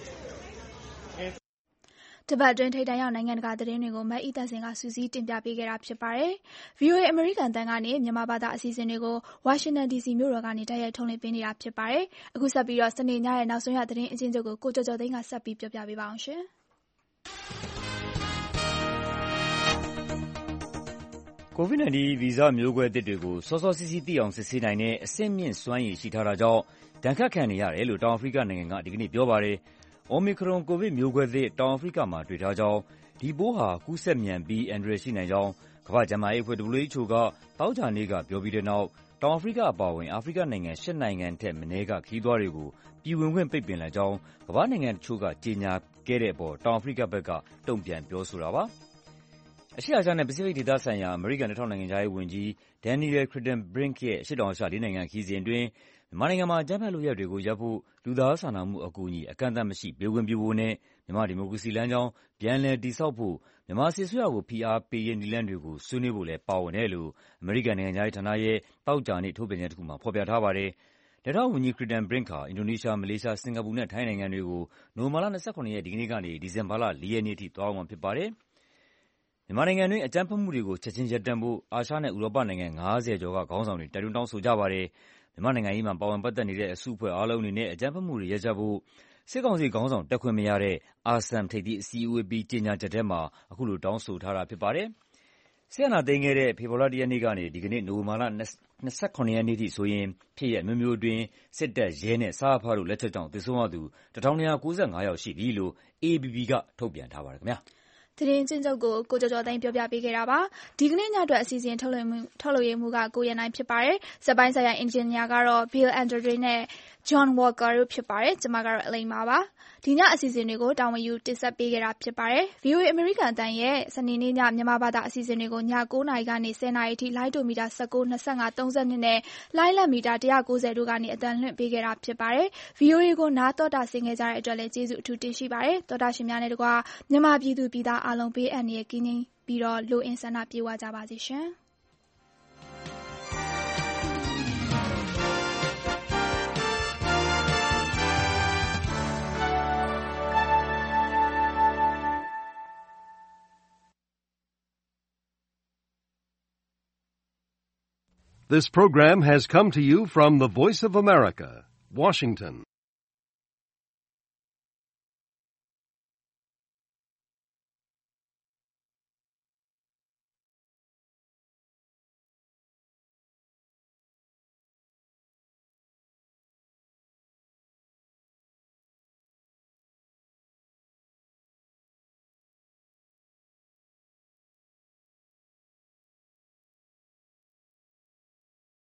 တပတ်အတွင်းထိပ်တန်းရောက်နိုင်ငံတကာသတင်းတွေကိုမတ်ဤသက်စင်ကစူးစီးတင်ပြပေးခဲ့တာဖြစ်ပါတယ်။ V O A အမေရိကန်တန်ကနေမြန်မာဘာသာအစီအစဉ်တွေကိုဝါရှင်တန် D C မြို့တော်ကနေတိုက်ရိုက်ထုတ်လွှင့်ပေးနေတာဖြစ်ပါတယ်။အခုဆက်ပြီးတော့စနေညရဲ့နောက်ဆုံးရသတင်းအကျဉ်းချုပ်ကိုကိုကျော်ကျော်သိန်းကဆက်ပြီးပြောပြပေးပါအောင်ရှင်။ကိုဗစ်-၁၉ ဗီဇမျိုးကွဲသစ်တွေကိုစောစောစီးစီးသိအောင်စစ်ဆေးနိုင်တဲ့အဆင့်မြင့်စွမ်းရည်ရှိထားတာကြောင့်ဒဏ်ခတ်ခံနေရတယ်လို့တောင်အာဖရိကနိုင်ငံကဒီကနေ့ပြောပါတယ်။ Omicron ကိုဗစ်မျိုးကွဲသစ်တောင်အာဖရိကမှာတွေ့ထားကြောင်း၊ဒီပိုးဟာကူးစက်မြန်ပြီးအန္တရာယ်ရှိနိုင်ကြောင်းကမ္ဘာ့ကျန်းမာရေးအဖွဲ့ W H O ကသောကြာနေ့ကပြောပြီးတဲ့နောက်တောင်အာဖရိကအပါအဝင်အာဖရိကနိုင်ငံရှစ်နိုင်ငံထက်မနည်းကခရီးသွားတွေကိုပြည်ဝင်ခွင့်ပိတ်ပင်လိုက်ကြောင်းကမ္ဘာ့နိုင်ငံတချို့ကကြေညာခဲ့တဲ့အပေါ်တောင်အာဖရိကဘက်ကတုံ့ပြန်ပြောဆိုတာပါ။အရှေ့အာရှနဲ့ပစိဖိတ်ဒေသဆိုင်ရာအမေရိကန်လက်ထောက်နိုင်ငံခြားရေးဝန်ကြီး Daniel Kritenbrink ရဲ့အရှေ့တောင်အာရှလေးနိုင်ငံခရီးစဉ်အတွင်းမြန်မာနိုင်ငံမှာအကြမ်းဖက်လုပ်ရပ်တွေကိုရပ်ဖို့၊လူသားစာနာမှုအကူအညီအကန့်အသတ်မရှိပေးခွင့်ပြုဖို့နဲ့မြန်မာ့ဒီမိုကရေစီလမ်းကြောင်းပြန်လည်တည်ဆောက်ဖို့မြန်မာစစ်အစိုးရကိုဖိအားပေးရေးနည်းလမ်းတွေကိုဆွေးနွေးဖို့လည်းပါဝင်တယ်လို့အမေရိကန်နိုင်ငံခြားရေးဌာနရဲ့သောကြာနေ့ထုတ်ပြန်ချက်တခုမှာဖော်ပြထားပါတယ်။လက်ထောက်ဝန်ကြီး Kritenbrink ဟာအင်ဒိုနီးရှား၊မလေးရှား၊စင်ကာပူနဲ့ထိုင်းနိုင်ငံတွေကိုနိုဝင်ဘာလ၂၇ရက်ဒီကနေ့ကနေဒီဇင်ဘာလ၄ရက်နေ့အထိသွားရောက်မှာဖြစ်ပါတယ်။မြန်မာနိုင်ငံတွင်းအကြမ်းဖက်မှုတွေကိုချက်ခြင်းရပ်တန့်ဖို့အာရှနဲ့ဥရောပနိုင်ငံငါးဆယ်ကျော်ကခေါင်းဆောင်တွေတိုက်တွန်းတောင်းဆိုကြပါတယ်။မြန်မာ့နိုင်ငံရေးမှာပါဝင်ပတ်သက်နေတဲ့အစုအဖွဲ့အားလုံးအနေနဲ့အကြမ်းဖက်မှုတွေရပ်စဲဖို့၊စစ်ကောင်စီခေါင်းဆောင်တက်ခွင့်မရတဲ့ အာဆမ်ထိပ်သီးအစည်းအဝေးအပြီးကြေညာချက်ထဲမှာအခုလိုတောင်းဆိုထားတာဖြစ်ပါတယ်။စစ်အာဏာသိမ်းခဲ့တဲ့ဖေဖော်ဝါရီလ၁ရက်နေ့ကနေဒီကနေ့နိုဝင်ဘာလ၂၇ရက်နေ့ထိဆိုရင်ဖြစ်ရပ်အမျိုးမျိုးအတွင်းစစ်တပ်၊ရဲနဲ့စအဖတို့လက်ချက်ကြောင့်သေဆုံးရသူ၁၂၉၅ယောက်ရှိပြီလို့ A A P P ကထုတ်ပြန်ထားပါတယ်ခင်ဗျာ။သတင်းကျဉ်းချုပ်ကိုကိုကျော်ကျော်သိန်းပြောပြပေးခဲ့တာပါ။ဒီကနေ့ညအတွက်အစီအစဉ်ထုတ်လွှင့်မှုထုတ်လွှင့်မှုကကိုရနိုင်ဖြစ်ပါတယ်။စက်ပိုင်းဆိုင်ရာအင်ဂျင်နီယာကတော့ Bill Andre နဲ့ John Walker တို့ဖြစ်ပါတယ်။ကျွန်မကတော့အလိမ္မာပါ။ဒီညအစီအစဉ်တွေကိုတာဝန်ယူတင်ဆက်ပေးခဲ့တာဖြစ်ပါတယ်။ V O A အမေရိကန်အသံရဲ့စနေနေ့ညမြန်မာဘာသာအစီအစဉ်တွေကိုည၉နာရီကနေ၁၀နာရီအထိလိုင်းဒိုမီတာ၁၉၊၂၅၊၃၂နဲ့လိုင်းလတ်မီတာ၁၉၀တို့ကနေအသံလွှင့်ပေးခဲ့တာဖြစ်ပါတယ်။ V O A ကိုနားတော်တာဆင်ခဲ့ကြတဲ့အတွက်လည်းကျေးဇူးအထူးတင်ရှိပါတယ်။တော်တာရှင်များနဲ့တကွမြန်မာပြည်သူပြည်သားအားလုံးဘေးအန္တရာယ်ကင်းပြီးတော့လိုအင်ဆန္ဒပြေဝကြပါစေရှင်။ This program has come to you from the Voice of America, Washington